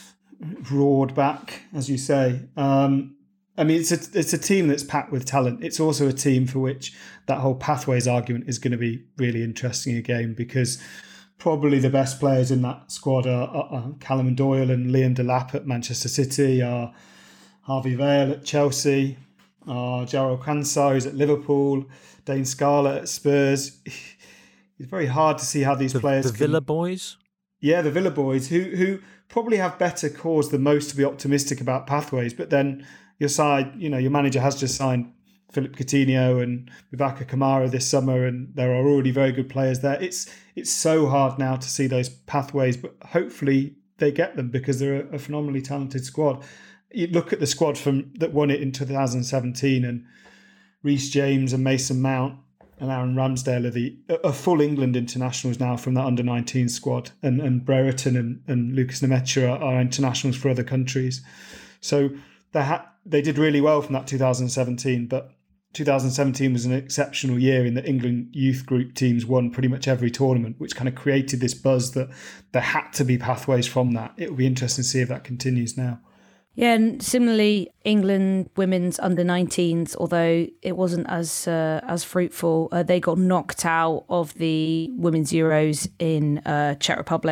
roared back, as you say. Um, I mean, it's a, it's a team that's packed with talent. It's also a team for which that whole pathways argument is going to be really interesting again, because probably the best players in that squad are, are, are Callum Doyle and Liam Delap at Manchester City, are Harvey Vale at Chelsea, are Jarrell Kansar who's at Liverpool, Dane Scarlett at Spurs. It's very hard to see how these the, players The can, Villa boys? Yeah, the Villa boys, who who probably have better cause than most to be optimistic about pathways. But then your side, you know, your manager has just signed Philip Coutinho and Boubacar Kamara this summer, and there are already very good players there. It's it's so hard now to see those pathways, but hopefully they get them because they're a, a phenomenally talented squad. You look at the squad from that won it in two thousand seventeen, and Reece James and Mason Mount and Aaron Ramsdale are the are full England internationals now from that under nineteen squad, and and Brereton and, and Lucas Nemecha are, are internationals for other countries. So they ha- they did really well from that two thousand seventeen, but two thousand seventeen was an exceptional year in that England youth group teams won pretty much every tournament, which kind of created this buzz that there had to be pathways from that. It will be interesting to see if that continues now. Yeah, and similarly, England women's under nineteens, although it wasn't as uh, as fruitful, uh, they got knocked out of the Women's Euros in uh, Czech Republic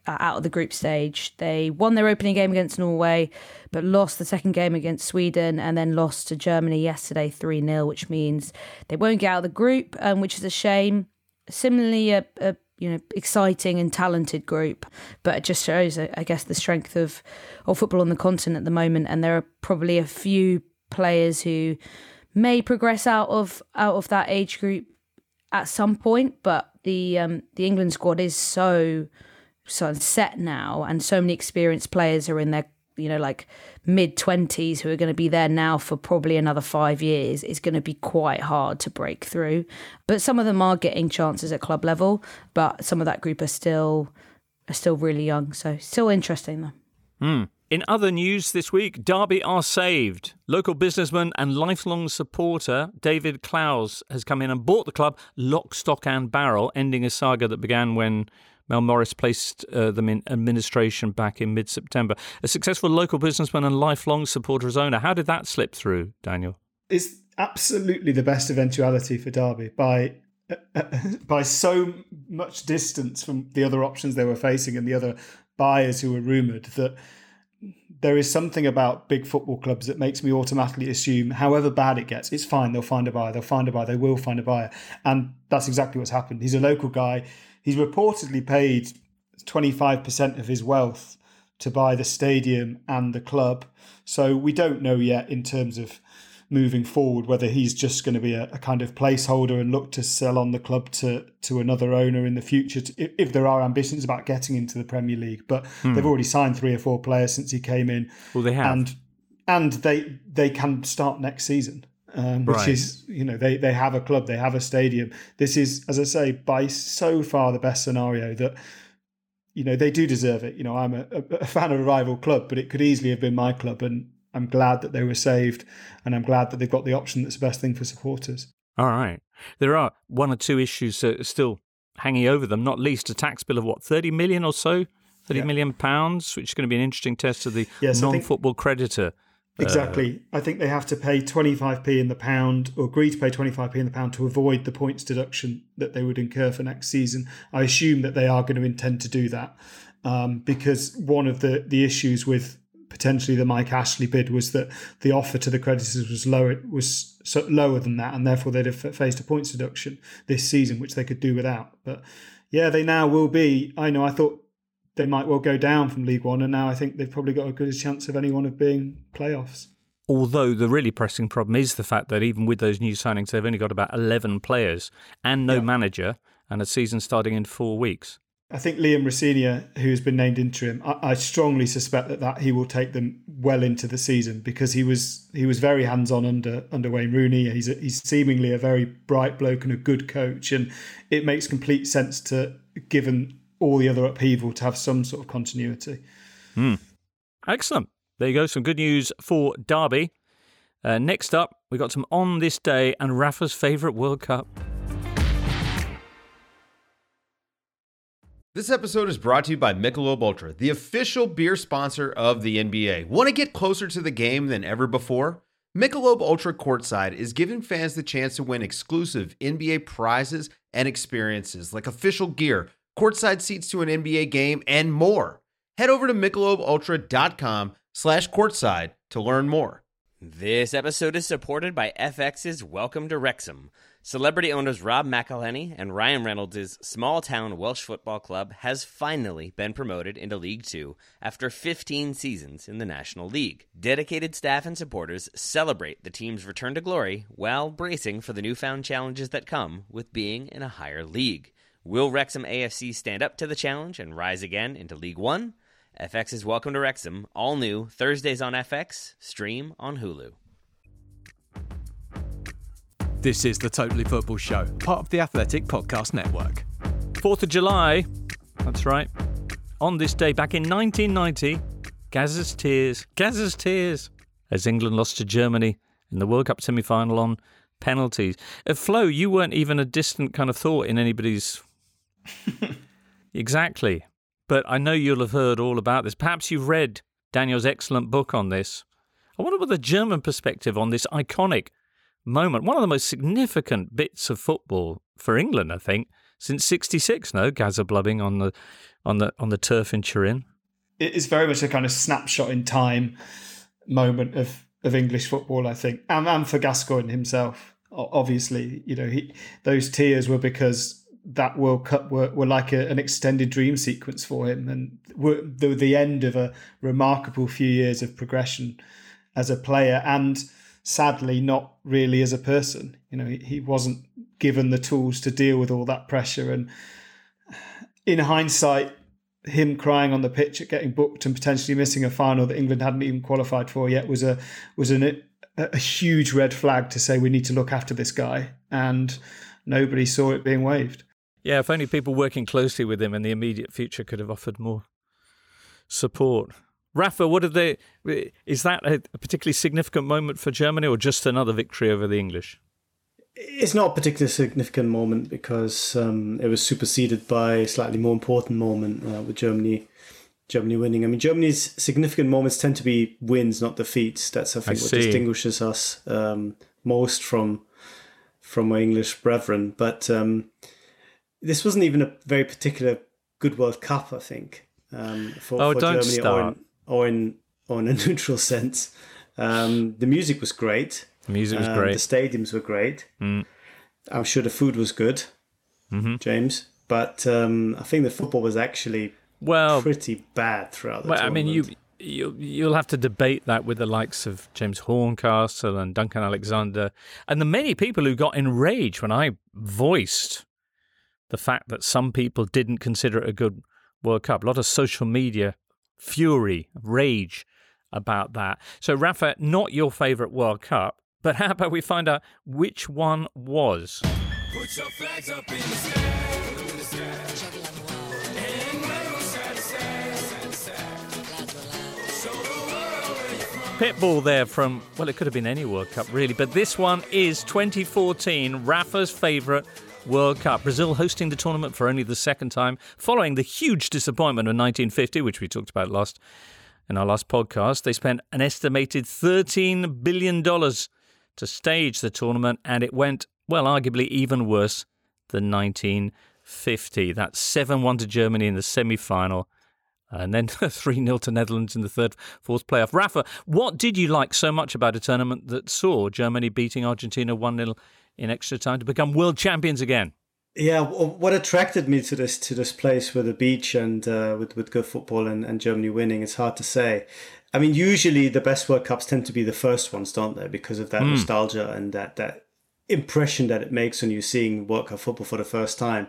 uh, out of the group stage. They won their opening game against Norway, but lost the second game against Sweden and then lost to Germany yesterday three nil, which means they won't get out of the group, um, which is a shame. Similarly, a, a you know exciting and talented group, but it just shows, I guess, the strength of, of football on the continent at the moment. And there are probably a few players who may progress out of out of that age group at some point, but the um, the England squad is so so set now, and so many experienced players are in their you know like mid twenties who are going to be there now for probably another five years. It's going to be quite hard to break through, but some of them are getting chances at club level, but some of that group are still are still really young, so still interesting though. Mm. In other news this week, Derby are saved. Local businessman and lifelong supporter David Clowes has come in and bought the club lock, stock and barrel, ending a saga that began when Mel Morris placed uh, them in administration back in mid-September. A successful local businessman and lifelong supporter as owner. How did that slip through, Daniel? It's absolutely the best eventuality for Derby by uh, by so much distance from the other options they were facing and the other buyers who were rumoured, that there is something about big football clubs that makes me automatically assume, however bad it gets, it's fine, they'll find a buyer, they'll find a buyer, they will find a buyer. And that's exactly what's happened. He's a local guy. He's reportedly paid twenty-five percent of his wealth to buy the stadium and the club. So we don't know yet in terms of moving forward whether he's just going to be a, a kind of placeholder and look to sell on the club to, to another owner in the future, to, if, if there are ambitions about getting into the Premier League. But hmm. they've already signed three or four players since he came in. Well, they have. And, and they they can start next season. Um, which right. is, you know, they, they have a club, they have a stadium. This is, as I say, by so far the best scenario that, you know, they do deserve it. You know, I'm a, a fan of a rival club, but it could easily have been my club. And I'm glad that they were saved, and I'm glad that they've got the option that's the best thing for supporters. All right. There are one or two issues uh, still hanging over them, not least a tax bill of, what, thirty million or so? thirty yeah. million pounds, which is going to be an interesting test of the yes, non-football think- creditor. Exactly. Uh, I think they have to pay twenty-five p in the pound, or agree to pay twenty-five p in the pound to avoid the points deduction that they would incur for next season. I assume that they are going to intend to do that um, because one of the, the issues with potentially the Mike Ashley bid was that the offer to the creditors was lower, was so lower than that, and therefore they'd have faced a points deduction this season, which they could do without. But yeah, they now will be. I know. I thought they might well go down from League One, and now I think they've probably got a good chance of anyone of being playoffs. Although the really pressing problem is the fact that even with those new signings, they've only got about eleven players and no yeah. manager, and a season starting in four weeks. I think Liam Rosenior, who's been named interim, I, I strongly suspect that, that he will take them well into the season, because he was he was very hands-on under under Wayne Rooney. He's a, he's seemingly a very bright bloke and a good coach, and it makes complete sense to, given all the other upheaval, to have some sort of continuity. Mm. Excellent. There you go. Some good news for Derby. Uh, next up, we got some On This Day and Rafa's favourite World Cup. This episode is brought to you by Michelob Ultra, the official beer sponsor of the N B A. Want to get closer to the game than ever before? Michelob Ultra Courtside is giving fans the chance to win exclusive N B A prizes and experiences like official gear, courtside seats to an N B A game, and more. Head over to michelobultra.com slash courtside to learn more. This episode is supported by F X's Welcome to Wrexham. Celebrity owners Rob McElhenney and Ryan Reynolds' small-town Welsh football club has finally been promoted into League Two after fifteen seasons in the National League. Dedicated staff and supporters celebrate the team's return to glory while bracing for the newfound challenges that come with being in a higher league. Will Wrexham A F C stand up to the challenge and rise again into League One? F X's Welcome to Wrexham, all new, Thursdays on F X, stream on Hulu. This is the Totally Football Show, part of the Athletic Podcast Network. fourth of July, that's right. On this day, back in nineteen ninety, Gazza's tears, Gazza's tears, as England lost to Germany in the World Cup semi-final on penalties. Uh, Flo, you weren't even a distant kind of thought in anybody's... Exactly. But I know you'll have heard all about this. Perhaps you've read Daniel's excellent book on this. I wonder what the German perspective on this iconic moment, one of the most significant bits of football for England, I think, since sixty-six. No, Gaza blubbing on the on the on the turf in Turin. It is very much a kind of snapshot in time moment of, of English football, I think, and, and for Gascoigne himself. Obviously, you know, he, those tears were because that World Cup were, were like a, an extended dream sequence for him, and were the, the end of a remarkable few years of progression as a player, and sadly not really as a person. You know, he, he wasn't given the tools to deal with all that pressure, and in hindsight, him crying on the pitch at getting booked and potentially missing a final that England hadn't even qualified for yet was a was an, a, a huge red flag to say we need to look after this guy, and nobody saw it being waved. Yeah, if only people working closely with him in the immediate future could have offered more support. Rafa, what have they? Is that a particularly significant moment for Germany, or just another victory over the English? It's not a particularly significant moment because um, it was superseded by a slightly more important moment uh, with Germany Germany winning. I mean, Germany's significant moments tend to be wins, not defeats. That's, I think, I what see. distinguishes us um, most from from our English brethren. But um, this wasn't even a very particular good World Cup, I think, um, for, oh, for don't Germany, start. or in, or in or in a neutral sense. Um, the music was great. The music was um, great. The stadiums were great. Mm. I'm sure the food was good, mm-hmm. James. But um, I think the football was actually well pretty bad throughout the well, tournament. I mean, you, you, you'll have to debate that with the likes of James Horncastle and Duncan Alexander and the many people who got enraged when I voiced the fact that some people didn't consider it a good World Cup. A lot of social media fury, rage about that. So, Rafa, not your favourite World Cup, but how about we find out which one was? Put your flags up in the sky, in the sky. Pitbull there from, well, it could have been any World Cup, really, but this one is twenty fourteen, Rafa's favourite World Cup. Brazil hosting the tournament for only the second time, following the huge disappointment of nineteen fifty, which we talked about last in our last podcast. They spent an estimated thirteen billion dollars to stage the tournament, and it went, well, arguably even worse than nineteen fifty. That's seven one to Germany in the semi-final, and then three nil to Netherlands in the third, fourth playoff. Rafa, what did you like so much about a tournament that saw Germany beating Argentina one nil in extra time to become world champions again? Yeah, what attracted me to this to this place with the beach and uh, with, with good football and, and Germany winning, it's hard to say. I mean, usually the best World Cups tend to be the first ones, don't they? Because of that mm. nostalgia and that, that impression that it makes when you're seeing World Cup football for the first time.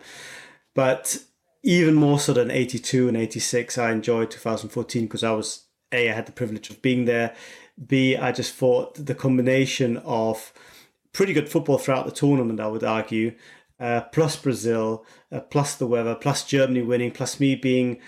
But even more so than eighty-two and eighty-six, I enjoyed two thousand fourteen because I was, A, I had the privilege of being there. B, I just thought the combination of pretty good football throughout the tournament, I would argue, uh, plus Brazil, uh, plus the weather, plus Germany winning, plus me being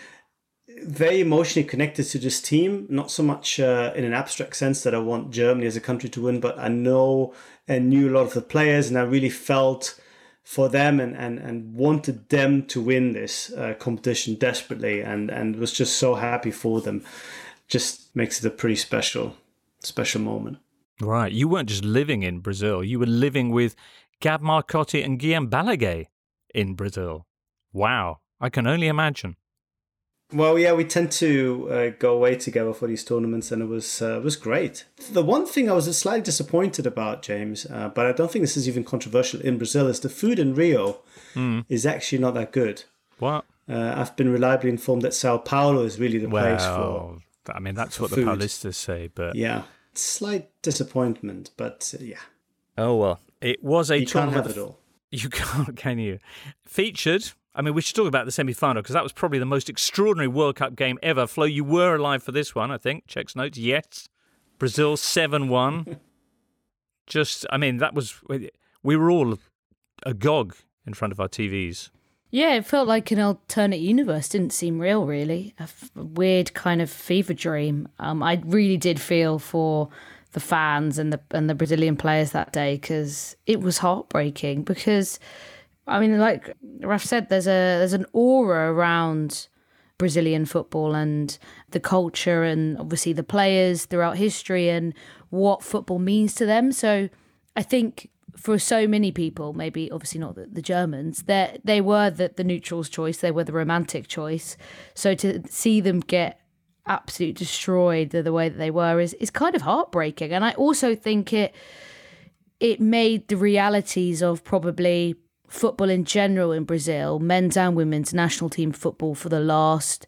very emotionally connected to this team, not so much uh, in an abstract sense that I want Germany as a country to win, but I know and knew a lot of the players, and I really felt for them and, and, and wanted them to win this uh, competition desperately, and, and was just so happy for them. Just makes it a pretty special, special moment. Right. You weren't just living in Brazil. You were living with Gab Marcotti and Guillaume Balaguer in Brazil. Wow. I can only imagine. Well, yeah, we tend to uh, go away together for these tournaments, and it was uh, was great. The one thing I was slightly disappointed about, James, uh, but I don't think this is even controversial in Brazil, is the food in Rio mm. is actually not that good. What? Uh, I've been reliably informed that Sao Paulo is really the well, place for I mean, that's for what food. the Paulistas say, but... Yeah, slight disappointment, but uh, yeah. Oh, well, it was a You can't tournament... have it all. You can't, can you? Featured... I mean, we should talk about the semi-final because that was probably the most extraordinary World Cup game ever. Flo, you were alive for this one, I think. Checks notes, yes. Brazil seven one. Just, I mean, that was... We were all agog in front of our T Vs. Yeah, it felt like an alternate universe. Didn't seem real, really. A f- weird kind of fever dream. Um, I really did feel for the fans and the and the Brazilian players that day because it was heartbreaking because... I mean, like Raf said, there's a there's an aura around Brazilian football and the culture and obviously the players throughout history and what football means to them. So I think for so many people, maybe obviously not the, the Germans, they they were the, the neutrals' choice, they were the romantic choice. So to see them get absolutely destroyed the, the way that they were is, is kind of heartbreaking. And I also think it it made the realities of probably football in general in Brazil, men's and women's national team football for the last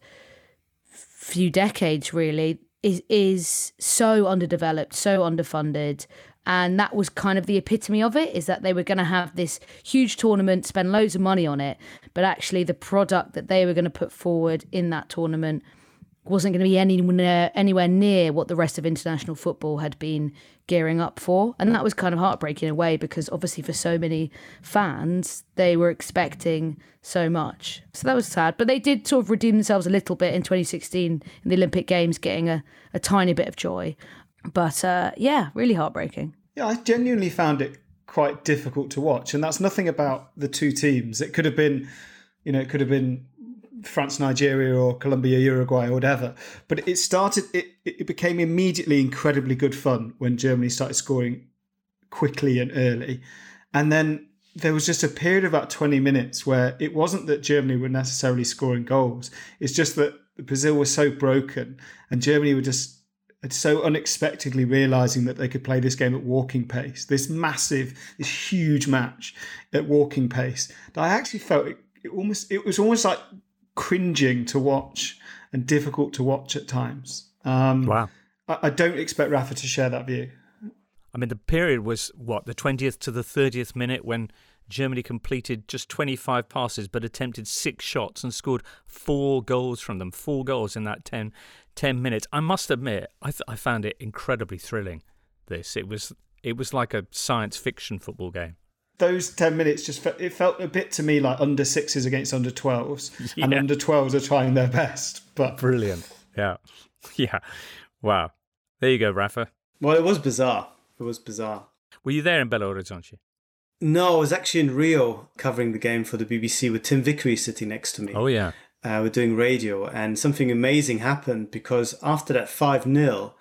few decades really, is is so underdeveloped, so underfunded. And that was kind of the epitome of it, is that they were going to have this huge tournament, spend loads of money on it, but actually the product that they were going to put forward in that tournament wasn't going to be anywhere, anywhere near what the rest of international football had been gearing up for. And that was kind of heartbreaking in a way, because obviously for so many fans, they were expecting so much. So that was sad. But they did sort of redeem themselves a little bit in twenty sixteen in the Olympic Games, getting a, a tiny bit of joy. But uh, yeah, really heartbreaking. Yeah, I genuinely found it quite difficult to watch. And that's nothing about the two teams. It could have been, you know, it could have been France, Nigeria, or Colombia, Uruguay, or whatever. But it started, it, it became immediately incredibly good fun when Germany started scoring quickly and early. And then there was just a period of about twenty minutes where it wasn't that Germany were necessarily scoring goals. It's just that Brazil was so broken and Germany were just so unexpectedly realising that they could play this game at walking pace, this massive, this huge match at walking pace, that I actually felt it, it almost, it was almost like cringing to watch and difficult to watch at times. Um, wow. I, I don't expect Rafa to share that view. I mean, the period was, what, the twentieth to the thirtieth minute, when Germany completed just twenty-five passes but attempted six shots and scored four goals from them, four goals in that ten, ten minutes. I must admit, I, th- I found it incredibly thrilling, this. It was it was like a science fiction football game. Those ten minutes just felt, it felt a bit to me like under sixes against under twelves, yeah. and under twelves are trying their best. But brilliant. Yeah. Yeah. Wow. There you go, Rafa. Well, it was bizarre. It was bizarre. Were you there in Belo Horizonte? No, I was actually in Rio covering the game for the B B C with Tim Vickery sitting next to me. Oh, yeah. Uh, we're doing radio, and something amazing happened, because after that five nil,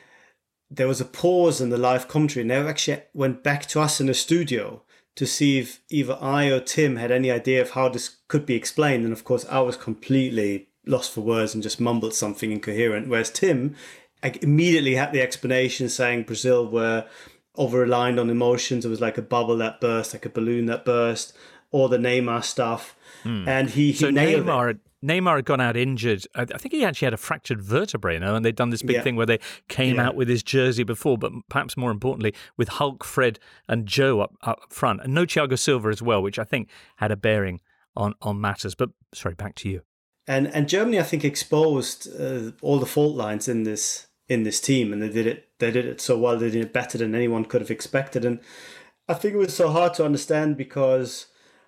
there was a pause in the live commentary, and they actually went back to us in the studio to see if either I or Tim had any idea of how this could be explained. And of course, I was completely lost for words and just mumbled something incoherent, whereas Tim immediately had the explanation, saying Brazil were over-reliant on emotions. It was like a bubble that burst, like a balloon that burst, all the Neymar stuff. Mm. And he, he so nailed Neymar, it. Neymar had gone out injured. I think he actually had a fractured vertebrae, you know, and they'd done this big yeah. thing where they came yeah. out with his jersey before, but perhaps more importantly, with Hulk, Fred and Joe up, up front, and no Thiago Silva as well, which I think had a bearing on, on matters. But sorry, back to you. And and Germany, I think, exposed uh, all the fault lines in this in this team, and they did it. They did it so well. They did it better than anyone could have expected. And I think it was so hard to understand, because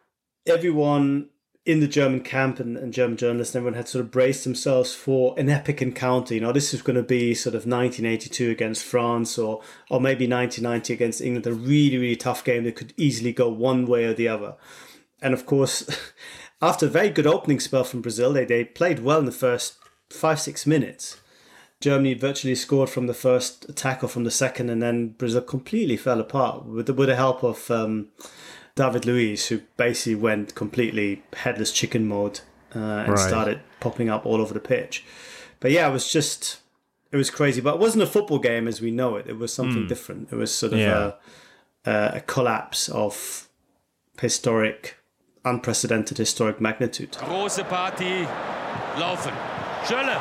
everyone in the German camp and, and German journalists and everyone had sort of braced themselves for an epic encounter. You know, this is going to be sort of nineteen eighty-two against France, or or maybe nineteen ninety against England, a really, really tough game that could easily go one way or the other. And of course, after a very good opening spell from Brazil, they, they played well in the first five, six minutes. Germany virtually scored from the first attack or from the second, and then Brazil completely fell apart with the, with the help of um, David Luiz, who basically went completely headless chicken mode uh, and right. started popping up all over the pitch. But yeah, it was just, it was crazy. But it wasn't a football game as we know it. It was something mm. different. It was sort of yeah. a, a, a collapse of historic, unprecedented historic magnitude. Große Party laufen. Schölle.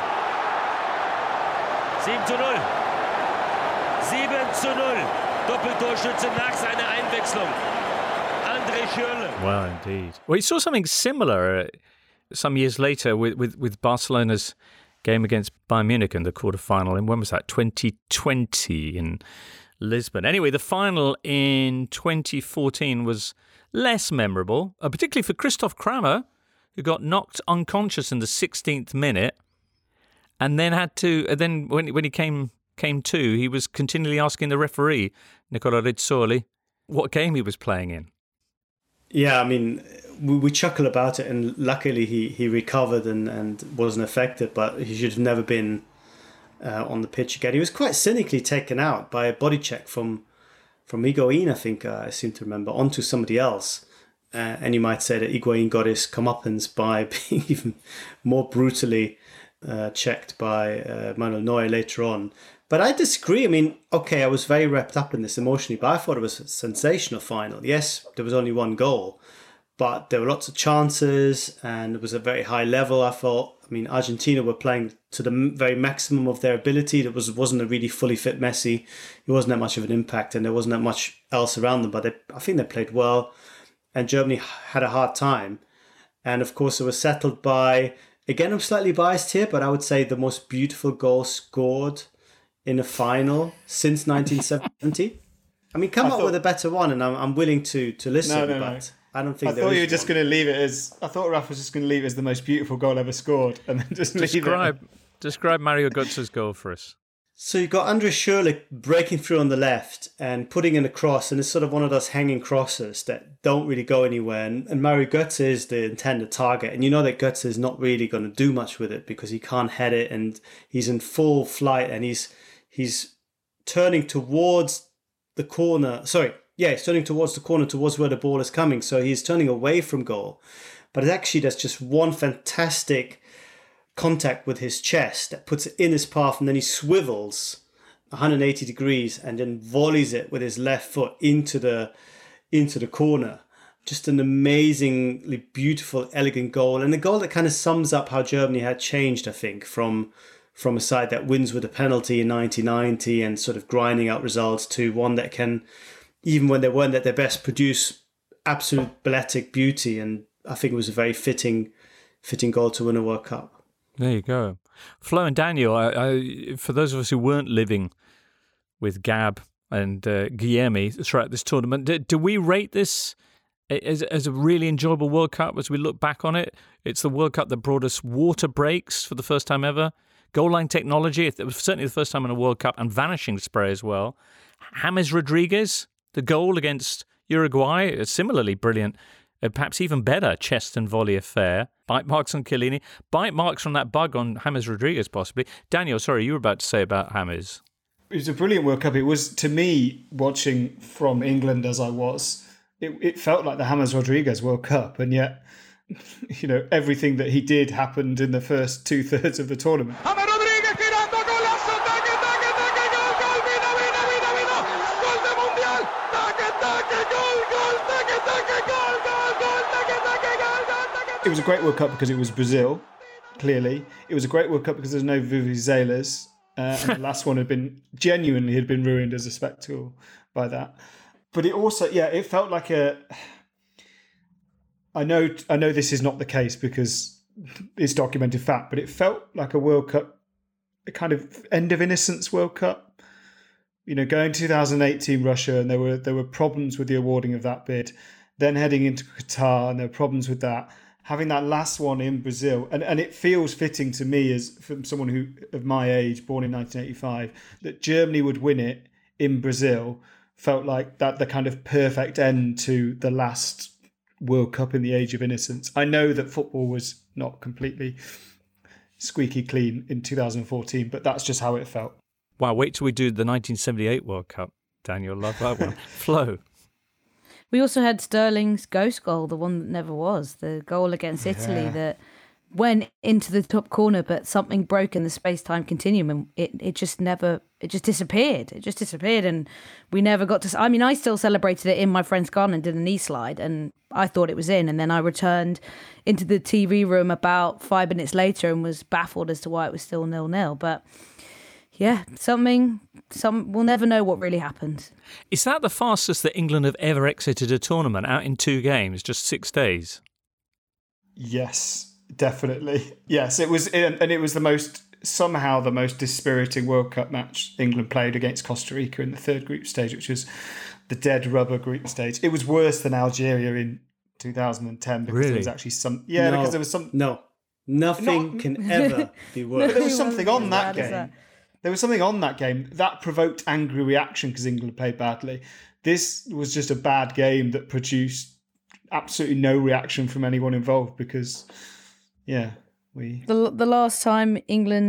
sieben zu null. sieben zu null. Doppeltorschütze nach seiner Einwechslung. André Schürrle. Well, indeed. Well, you saw something similar uh, some years later with, with, with Barcelona's game against Bayern Munich in the quarterfinal. And when was that? twenty twenty in Lisbon. Anyway, the final in twenty fourteen was less memorable, uh, particularly for Christoph Kramer, who got knocked unconscious in the sixteenth minute. And then had to. And then when when he came came to, he was continually asking the referee, Nicola Rizzoli, what game he was playing in. Yeah, I mean, we, we chuckle about it, and luckily he, he recovered and, and wasn't affected. But he should have never been uh, on the pitch again. He was quite cynically taken out by a body check from from Higuain, I think uh, I seem to remember, onto somebody else. Uh, and you might say that Higuain got his comeuppance by being even more brutally uh, checked by uh, Manuel Neuer later on. But I disagree. I mean, okay, I was very wrapped up in this emotionally, but I thought it was a sensational final. Yes, there was only one goal, but there were lots of chances and it was a very high level, I thought. I mean, Argentina were playing to the very maximum of their ability. There was, wasn't a really fully fit Messi. It wasn't that much of an impact and there wasn't that much else around them, but they, I think they played well. And Germany had a hard time. And of course, it was settled by, again, I'm slightly biased here, but I would say the most beautiful goal scored in a final since nineteen seventy. I mean, come I up thought, with a better one, and I'm, I'm willing to to listen. No, no, but no. I don't think. I thought you were just going to leave it as. I thought Raf was just going to leave it as the most beautiful goal ever scored, and then just describe leave it. Describe Mario Götze's goal for us. So you got André Schürrle breaking through on the left and putting in a cross, and it's sort of one of those hanging crosses that don't really go anywhere. And, and Mario Götze is the intended target, and you know that Götze is not really going to do much with it because he can't head it, and he's in full flight, and he's he's turning towards the corner. Sorry, yeah, he's turning towards the corner, towards where the ball is coming. So he's turning away from goal, but it actually there's just one fantastic contact with his chest that puts it in his path, and then he swivels one hundred eighty degrees and then volleys it with his left foot into the into the corner. Just an amazingly beautiful, elegant goal, and a goal that kind of sums up how Germany had changed, I think, from from a side that wins with a penalty in nineteen ninety and sort of grinding out results to one that can, even when they weren't at their best, produce absolute balletic beauty. And I think it was a very fitting fitting goal to win a World Cup. There you go. Flo and Daniel, I, I, for those of us who weren't living with Gab and uh, Guilherme throughout this tournament, do, do we rate this as, as a really enjoyable World Cup as we look back on it? It's the World Cup that brought us water breaks for the first time ever, goal line technology, it was certainly the first time in a World Cup, and vanishing spray as well. James Rodriguez, the goal against Uruguay, a similarly brilliant, uh, perhaps even better chest and volley affair. Bite marks on Chiellini. Bite marks from that bug on James Rodriguez, possibly. Daniel, sorry, you were about to say about James. It was a brilliant World Cup. It was, to me, watching from England as I was, it, it felt like the James Rodriguez World Cup. And yet, you know, everything that he did happened in the first two-thirds of the tournament. It was a great World Cup because it was Brazil, clearly. It was a great World Cup because there's no vuvuzelas. Uh, and the last one had been, genuinely had been ruined as a spectacle by that. But it also, yeah, it felt like a... I know, I know this is not the case because it's documented fact, but it felt like a World Cup, a kind of end of innocence World Cup. You know, going to two thousand eighteen Russia, and there were there were problems with the awarding of that bid. Then heading into Qatar, and there were problems with that. Having that last one in Brazil, and, and it feels fitting to me as from someone who of my age, born in nineteen eighty-five, that Germany would win it in Brazil. Felt like that the kind of perfect end to the last World Cup in the age of innocence. I know that football was not completely squeaky clean in two thousand fourteen, but that's just how it felt. Wow, wait till we do the nineteen seventy-eight World Cup. Daniel, love that one. Flo. We also had Sterling's ghost goal, the one that never was, the goal against Italy yeah. that went into the top corner, but something broke in the space-time continuum, and it, it just never, it just disappeared. It just disappeared, and we never got to... I mean, I still celebrated it in my friend's garden and did a knee slide, and I thought it was in, and then I returned into the T V room about five minutes later and was baffled as to why it was still nil-nil, but... Yeah, something, some we'll never know what really happened. Is that the fastest that England have ever exited a tournament, out in two games, just six days? Yes, definitely. Yes, it was, and it was the most, somehow the most dispiriting World Cup match England played against Costa Rica in the third group stage, which was the dead rubber group stage. It was worse than Algeria in two thousand ten because really? there was actually some... Yeah, no, because there was some... No, nothing not, can ever be worse. No, there was something on that game. There was something on that game that provoked angry reaction because England played badly. This was just a bad game that produced absolutely no reaction from anyone involved because, yeah, we... The, the last time England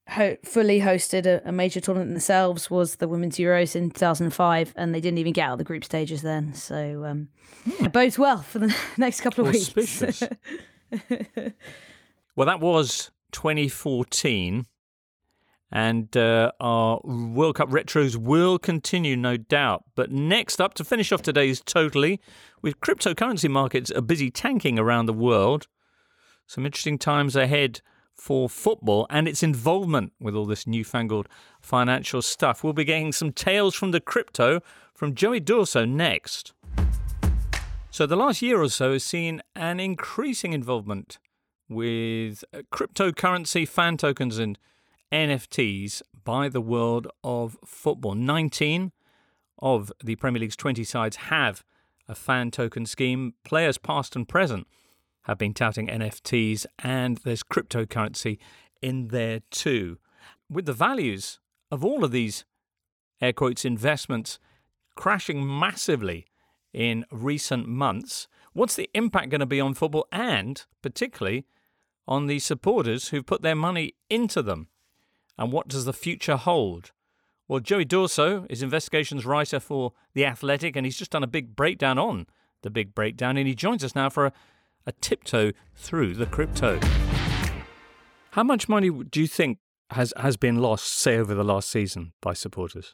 ho- fully hosted a, a major tournament themselves was the Women's Euros in two thousand five, and they didn't even get out of the group stages then. So um, hmm. it bodes well for the next couple of Auspicious. weeks. Well, that was twenty fourteen, and uh, our World Cup retros will continue, no doubt. But next up, to finish off today's Totally, with cryptocurrency markets are busy tanking around the world, some interesting times ahead for football and its involvement with all this newfangled financial stuff. We'll be getting some tales from the crypto from Joey D'Urso next. So the last year or so has seen an increasing involvement with cryptocurrency, fan tokens and N F Ts by the world of football. nineteen of the Premier League's twenty sides have a fan token scheme. Players past and present have been touting N F Ts, and there's cryptocurrency in there too. With the values of all of these, air quotes, investments crashing massively in recent months, what's the impact going to be on football and particularly on the supporters who've put their money into them? And what does the future hold? Well, Joey D'Urso is investigations writer for The Athletic, and he's just done a big breakdown on the big breakdown, and he joins us now for a a tiptoe through the crypto. How much money do you think has, has been lost, say, over the last season by supporters?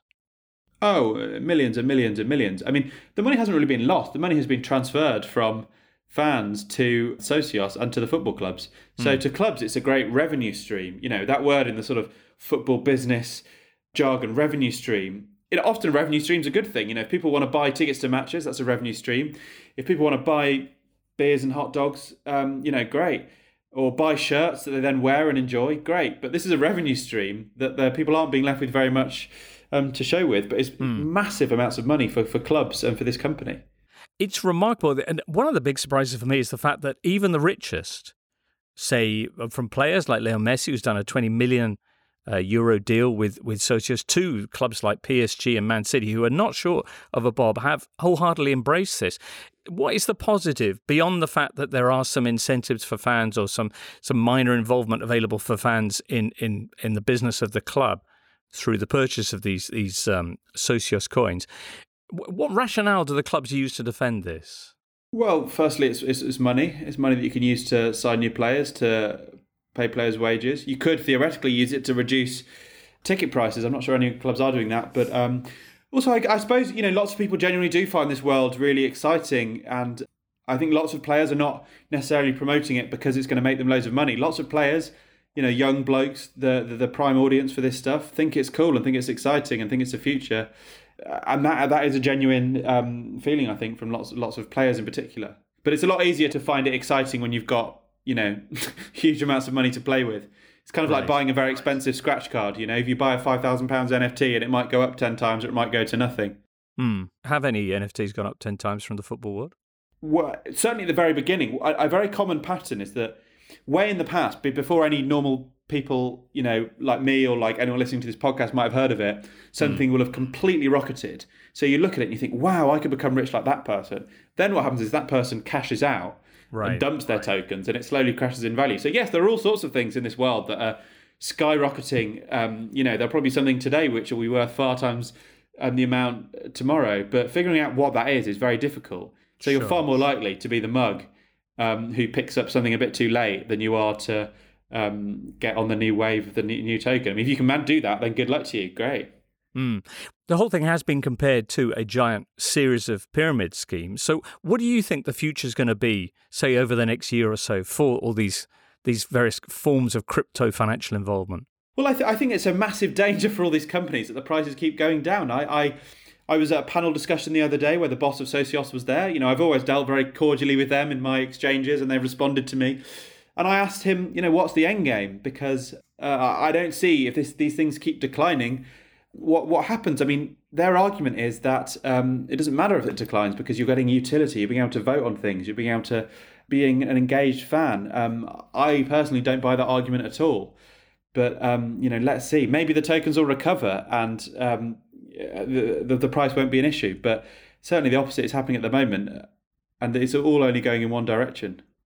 Oh, millions and millions and millions. I mean, the money hasn't really been lost. The money has been transferred from fans to socios and to the football clubs. So mm. to clubs, it's a great revenue stream. You know, that word in the sort of football business jargon, revenue stream. It, often a revenue stream's a good thing. You know, if people want to buy tickets to matches, that's a revenue stream. If people want to buy beers and hot dogs, um, you know, great. Or buy shirts that they then wear and enjoy, great. But this is a revenue stream that the people aren't being left with very much um, to show with, but it's mm. massive amounts of money for, for clubs and for this company. It's remarkable. And one of the big surprises for me is the fact that even the richest, say, from players like Leo Messi, who's done a twenty million uh, euro deal with, with Socios, to clubs like P S G and Man City, who are not short of a bob, have wholeheartedly embraced this. What is the positive beyond the fact that there are some incentives for fans or some some minor involvement available for fans in, in, in the business of the club through the purchase of these these um, Socios coins? What rationale do the clubs use to defend this? Well, firstly, it's, it's it's money. It's money that you can use to sign new players, to pay players' wages. You could theoretically use it to reduce ticket prices. I'm not sure any clubs are doing that, but um, also I, I suppose you know lots of people genuinely do find this world really exciting, and I think lots of players are not necessarily promoting it because it's going to make them loads of money. Lots of players, you know, young blokes, the the, the prime audience for this stuff, think it's cool and think it's exciting and think it's the future. And that that is a genuine um, feeling, I think, from lots lots of players in particular. But it's a lot easier to find it exciting when you've got, you know, huge amounts of money to play with. It's kind of right. like buying a very expensive scratch card. You know, if you buy a five thousand pounds N F T and it might go up ten times or it might go to nothing. Hmm. Have any N F Ts gone up ten times from the football world? Well, certainly at the very beginning. A, a very common pattern is that way in the past, before any normal people, you know, like me or like anyone listening to this podcast might have heard of it, something mm. will have completely rocketed. So you look at it and you think, wow, I could become rich like that person. Then what happens is that person cashes out right. and dumps their right. tokens, and it slowly crashes in value. So yes, there are all sorts of things in this world that are skyrocketing. Um, you know, there'll probably be something today which will be worth far times um, the amount tomorrow. But figuring out what that is is very difficult. So you're sure. far more likely to be the mug um, who picks up something a bit too late than you are to Um, get on the new wave of the new, new token. I mean, if you can do that, then good luck to you. Great. Mm. The whole thing has been compared to a giant series of pyramid schemes. So what do you think the future is going to be, say, over the next year or so for all these these various forms of crypto financial involvement? Well, I, th- I think it's a massive danger for all these companies that the prices keep going down. I, I I was at a panel discussion the other day where the boss of Socios was there. You know, I've always dealt very cordially with them in my exchanges, and they've responded to me. And I asked him, you know, what's the end game? Because uh, I don't see, if this, these things keep declining, what what happens? I mean, their argument is that um, it doesn't matter if it declines because you're getting utility, you're being able to vote on things, you're being able to being an engaged fan. Um, I personally don't buy that argument at all. But, um, you know, let's see. Maybe the tokens will recover and um, the, the, the price won't be an issue. But certainly the opposite is happening at the moment. And it's all only going in one direction.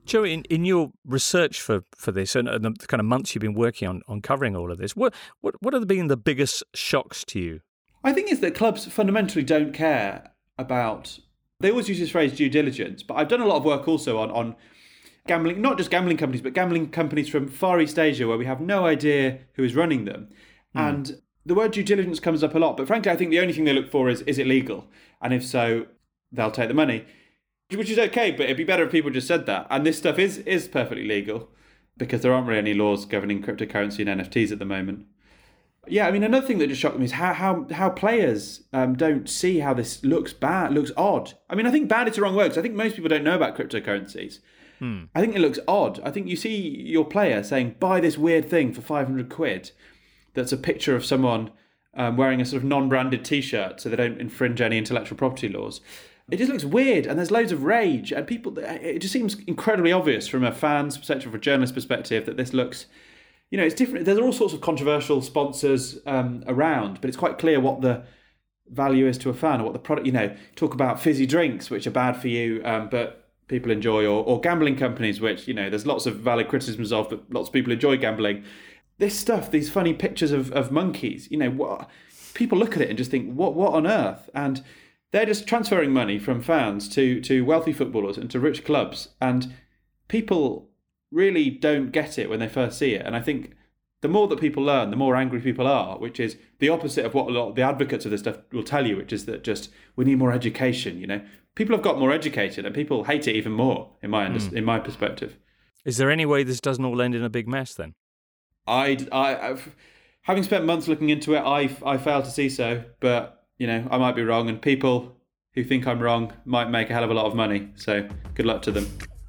Joey, in, in your research for, for this and, and the kind of months you've been working on, on covering all of this, what what what have been the biggest shocks to you? I think it's that clubs fundamentally don't care about. They always use this phrase due diligence, but I've done a lot of work also on on gambling, not just gambling companies, but gambling companies from Far East Asia where we have no idea who is running them. Mm. And the word due diligence comes up a lot, but frankly, I think the only thing they look for is, is it legal? And if so, they'll take the money, which is okay, but it'd be better if people just said that. And this stuff is is perfectly legal because there aren't really any laws governing cryptocurrency and N F Ts at the moment. Yeah, I mean, another thing that just shocked me is how how how players um, don't see how this looks bad, looks odd. I mean, I think bad is the wrong word, because I think most people don't know about cryptocurrencies. Hmm. I think it looks odd. I think you see your player saying, buy this weird thing for five hundred quid that's a picture of someone um, wearing a sort of non-branded T-shirt so they don't infringe any intellectual property laws. It just looks weird, and there's loads of rage, and people. It just seems incredibly obvious from a fan's perspective, from a journalist's perspective, that this looks... You know, it's different. There's all sorts of controversial sponsors um, around, but it's quite clear what the value is to a fan or what the product, you know, talk about fizzy drinks, which are bad for you, um, but people enjoy, or, or gambling companies, which, you know, there's lots of valid criticisms of, but lots of people enjoy gambling. This stuff, these funny pictures of, of monkeys, you know, what, people look at it and just think, what what on earth? And they're just transferring money from fans to, to wealthy footballers and to rich clubs. And people really don't get it when they first see it. And I think the more that people learn, the more angry people are, which is the opposite of what a lot of the advocates of this stuff will tell you, which is that just we need more education. You know, people have got more educated and people hate it even more, in my mm. in my perspective. Is there any way this doesn't all end in a big mess then? I'd, I, I've, having spent months looking into it, I, I fail to see so, but, you know, I might be wrong, and people who think I'm wrong might make a hell of a lot of money. So good luck to them.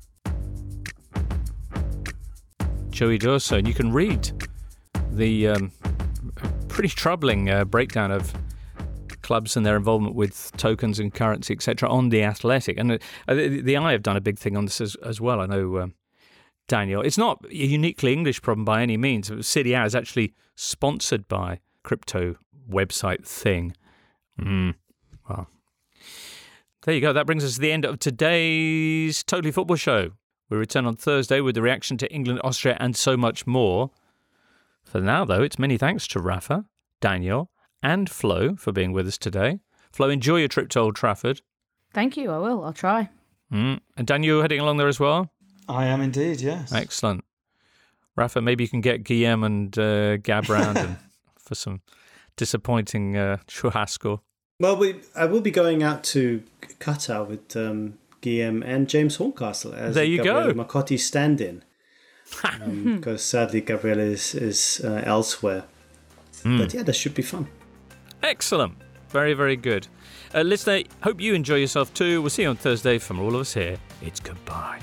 Joey D'Urso, and you can read the um, pretty troubling uh, breakdown of clubs and their involvement with tokens and currency, et cetera, on The Athletic. And uh, the, the Eye have done a big thing on this as, as well. I know, um, Daniel, it's not a uniquely English problem by any means. City Hour is actually sponsored by crypto website Thing. Mm. Well, there you go. That brings us to the end of today's Totally Football Show. We return on Thursday with the reaction to England, Austria, and so much more. For now, though, it's many thanks to Rafa, Daniel, and Flo for being with us today. Flo, enjoy your trip to Old Trafford. Thank you, I will. I'll try. Mm. And Daniel, you're heading along there as well? I am indeed, yes. Excellent. Rafa, maybe you can get Guillem and uh, Gab round and for some disappointing uh, churrasco. Well, we, I will be going out to Qatar with... Um, Guillem and James Horncastle as there you Gabriele go. Marcotti stand-in, um, because sadly Gabriele is, is uh, elsewhere. Mm. But yeah, that should be fun. Excellent. Very, very good. Uh, listener, hope you enjoy yourself too. We'll see you on Thursday. From all of us here, it's goodbye.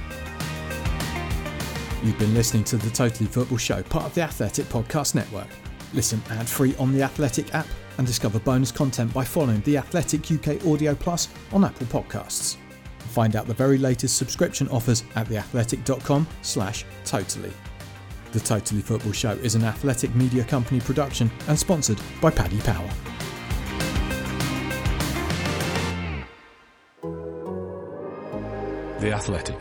You've been listening to the Totally Football Show, part of the Athletic Podcast Network. Listen ad-free on the Athletic app and discover bonus content by following the Athletic U K Audio Plus on Apple Podcasts. Find out the very latest subscription offers at theathletic.com slash totally. The Totally Football Show is an Athletic Media Company production and sponsored by Paddy Power. The Athletic.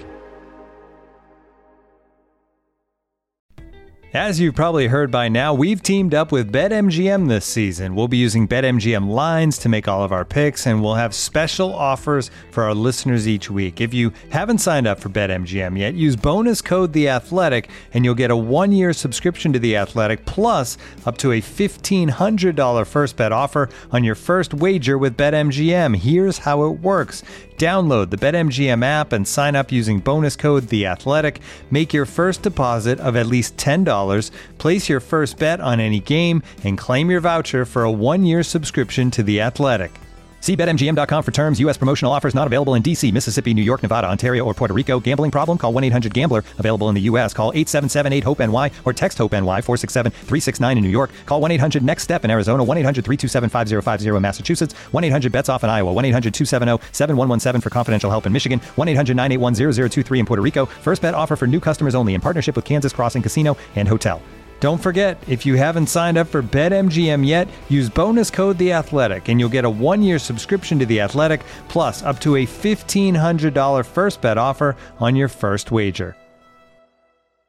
As you've probably heard by now, we've teamed up with BetMGM this season. We'll be using BetMGM lines to make all of our picks, and we'll have special offers for our listeners each week. If you haven't signed up for BetMGM yet, use bonus code The Athletic, and you'll get a one-year subscription to The Athletic, plus up to a fifteen hundred dollars first bet offer on your first wager with BetMGM. Here's how it works. Download the BetMGM app and sign up using bonus code The Athletic. Make your first deposit of at least ten dollars, place your first bet on any game, and claim your voucher for a one-year subscription to The Athletic. See Bet M G M dot com for terms. U S promotional offers not available in D C, Mississippi, New York, Nevada, Ontario, or Puerto Rico. Gambling problem? Call one eight hundred gambler. Available in the U S. Call eight seven seven eight hope N Y or text HOPE-NY four six seven three six nine in New York. Call one eight hundred next step in Arizona. one eight hundred three two seven five zero five zero in Massachusetts. one eight hundred bets off in Iowa. one eight hundred two seven zero seven one one seven for confidential help in Michigan. one eight hundred nine eight one zero zero two three in Puerto Rico. First bet offer for new customers only in partnership with Kansas Crossing Casino and Hotel. Don't forget, if you haven't signed up for BetMGM yet, use bonus code The Athletic, and you'll get a one-year subscription to The Athletic, plus up to a fifteen hundred dollars first bet offer on your first wager.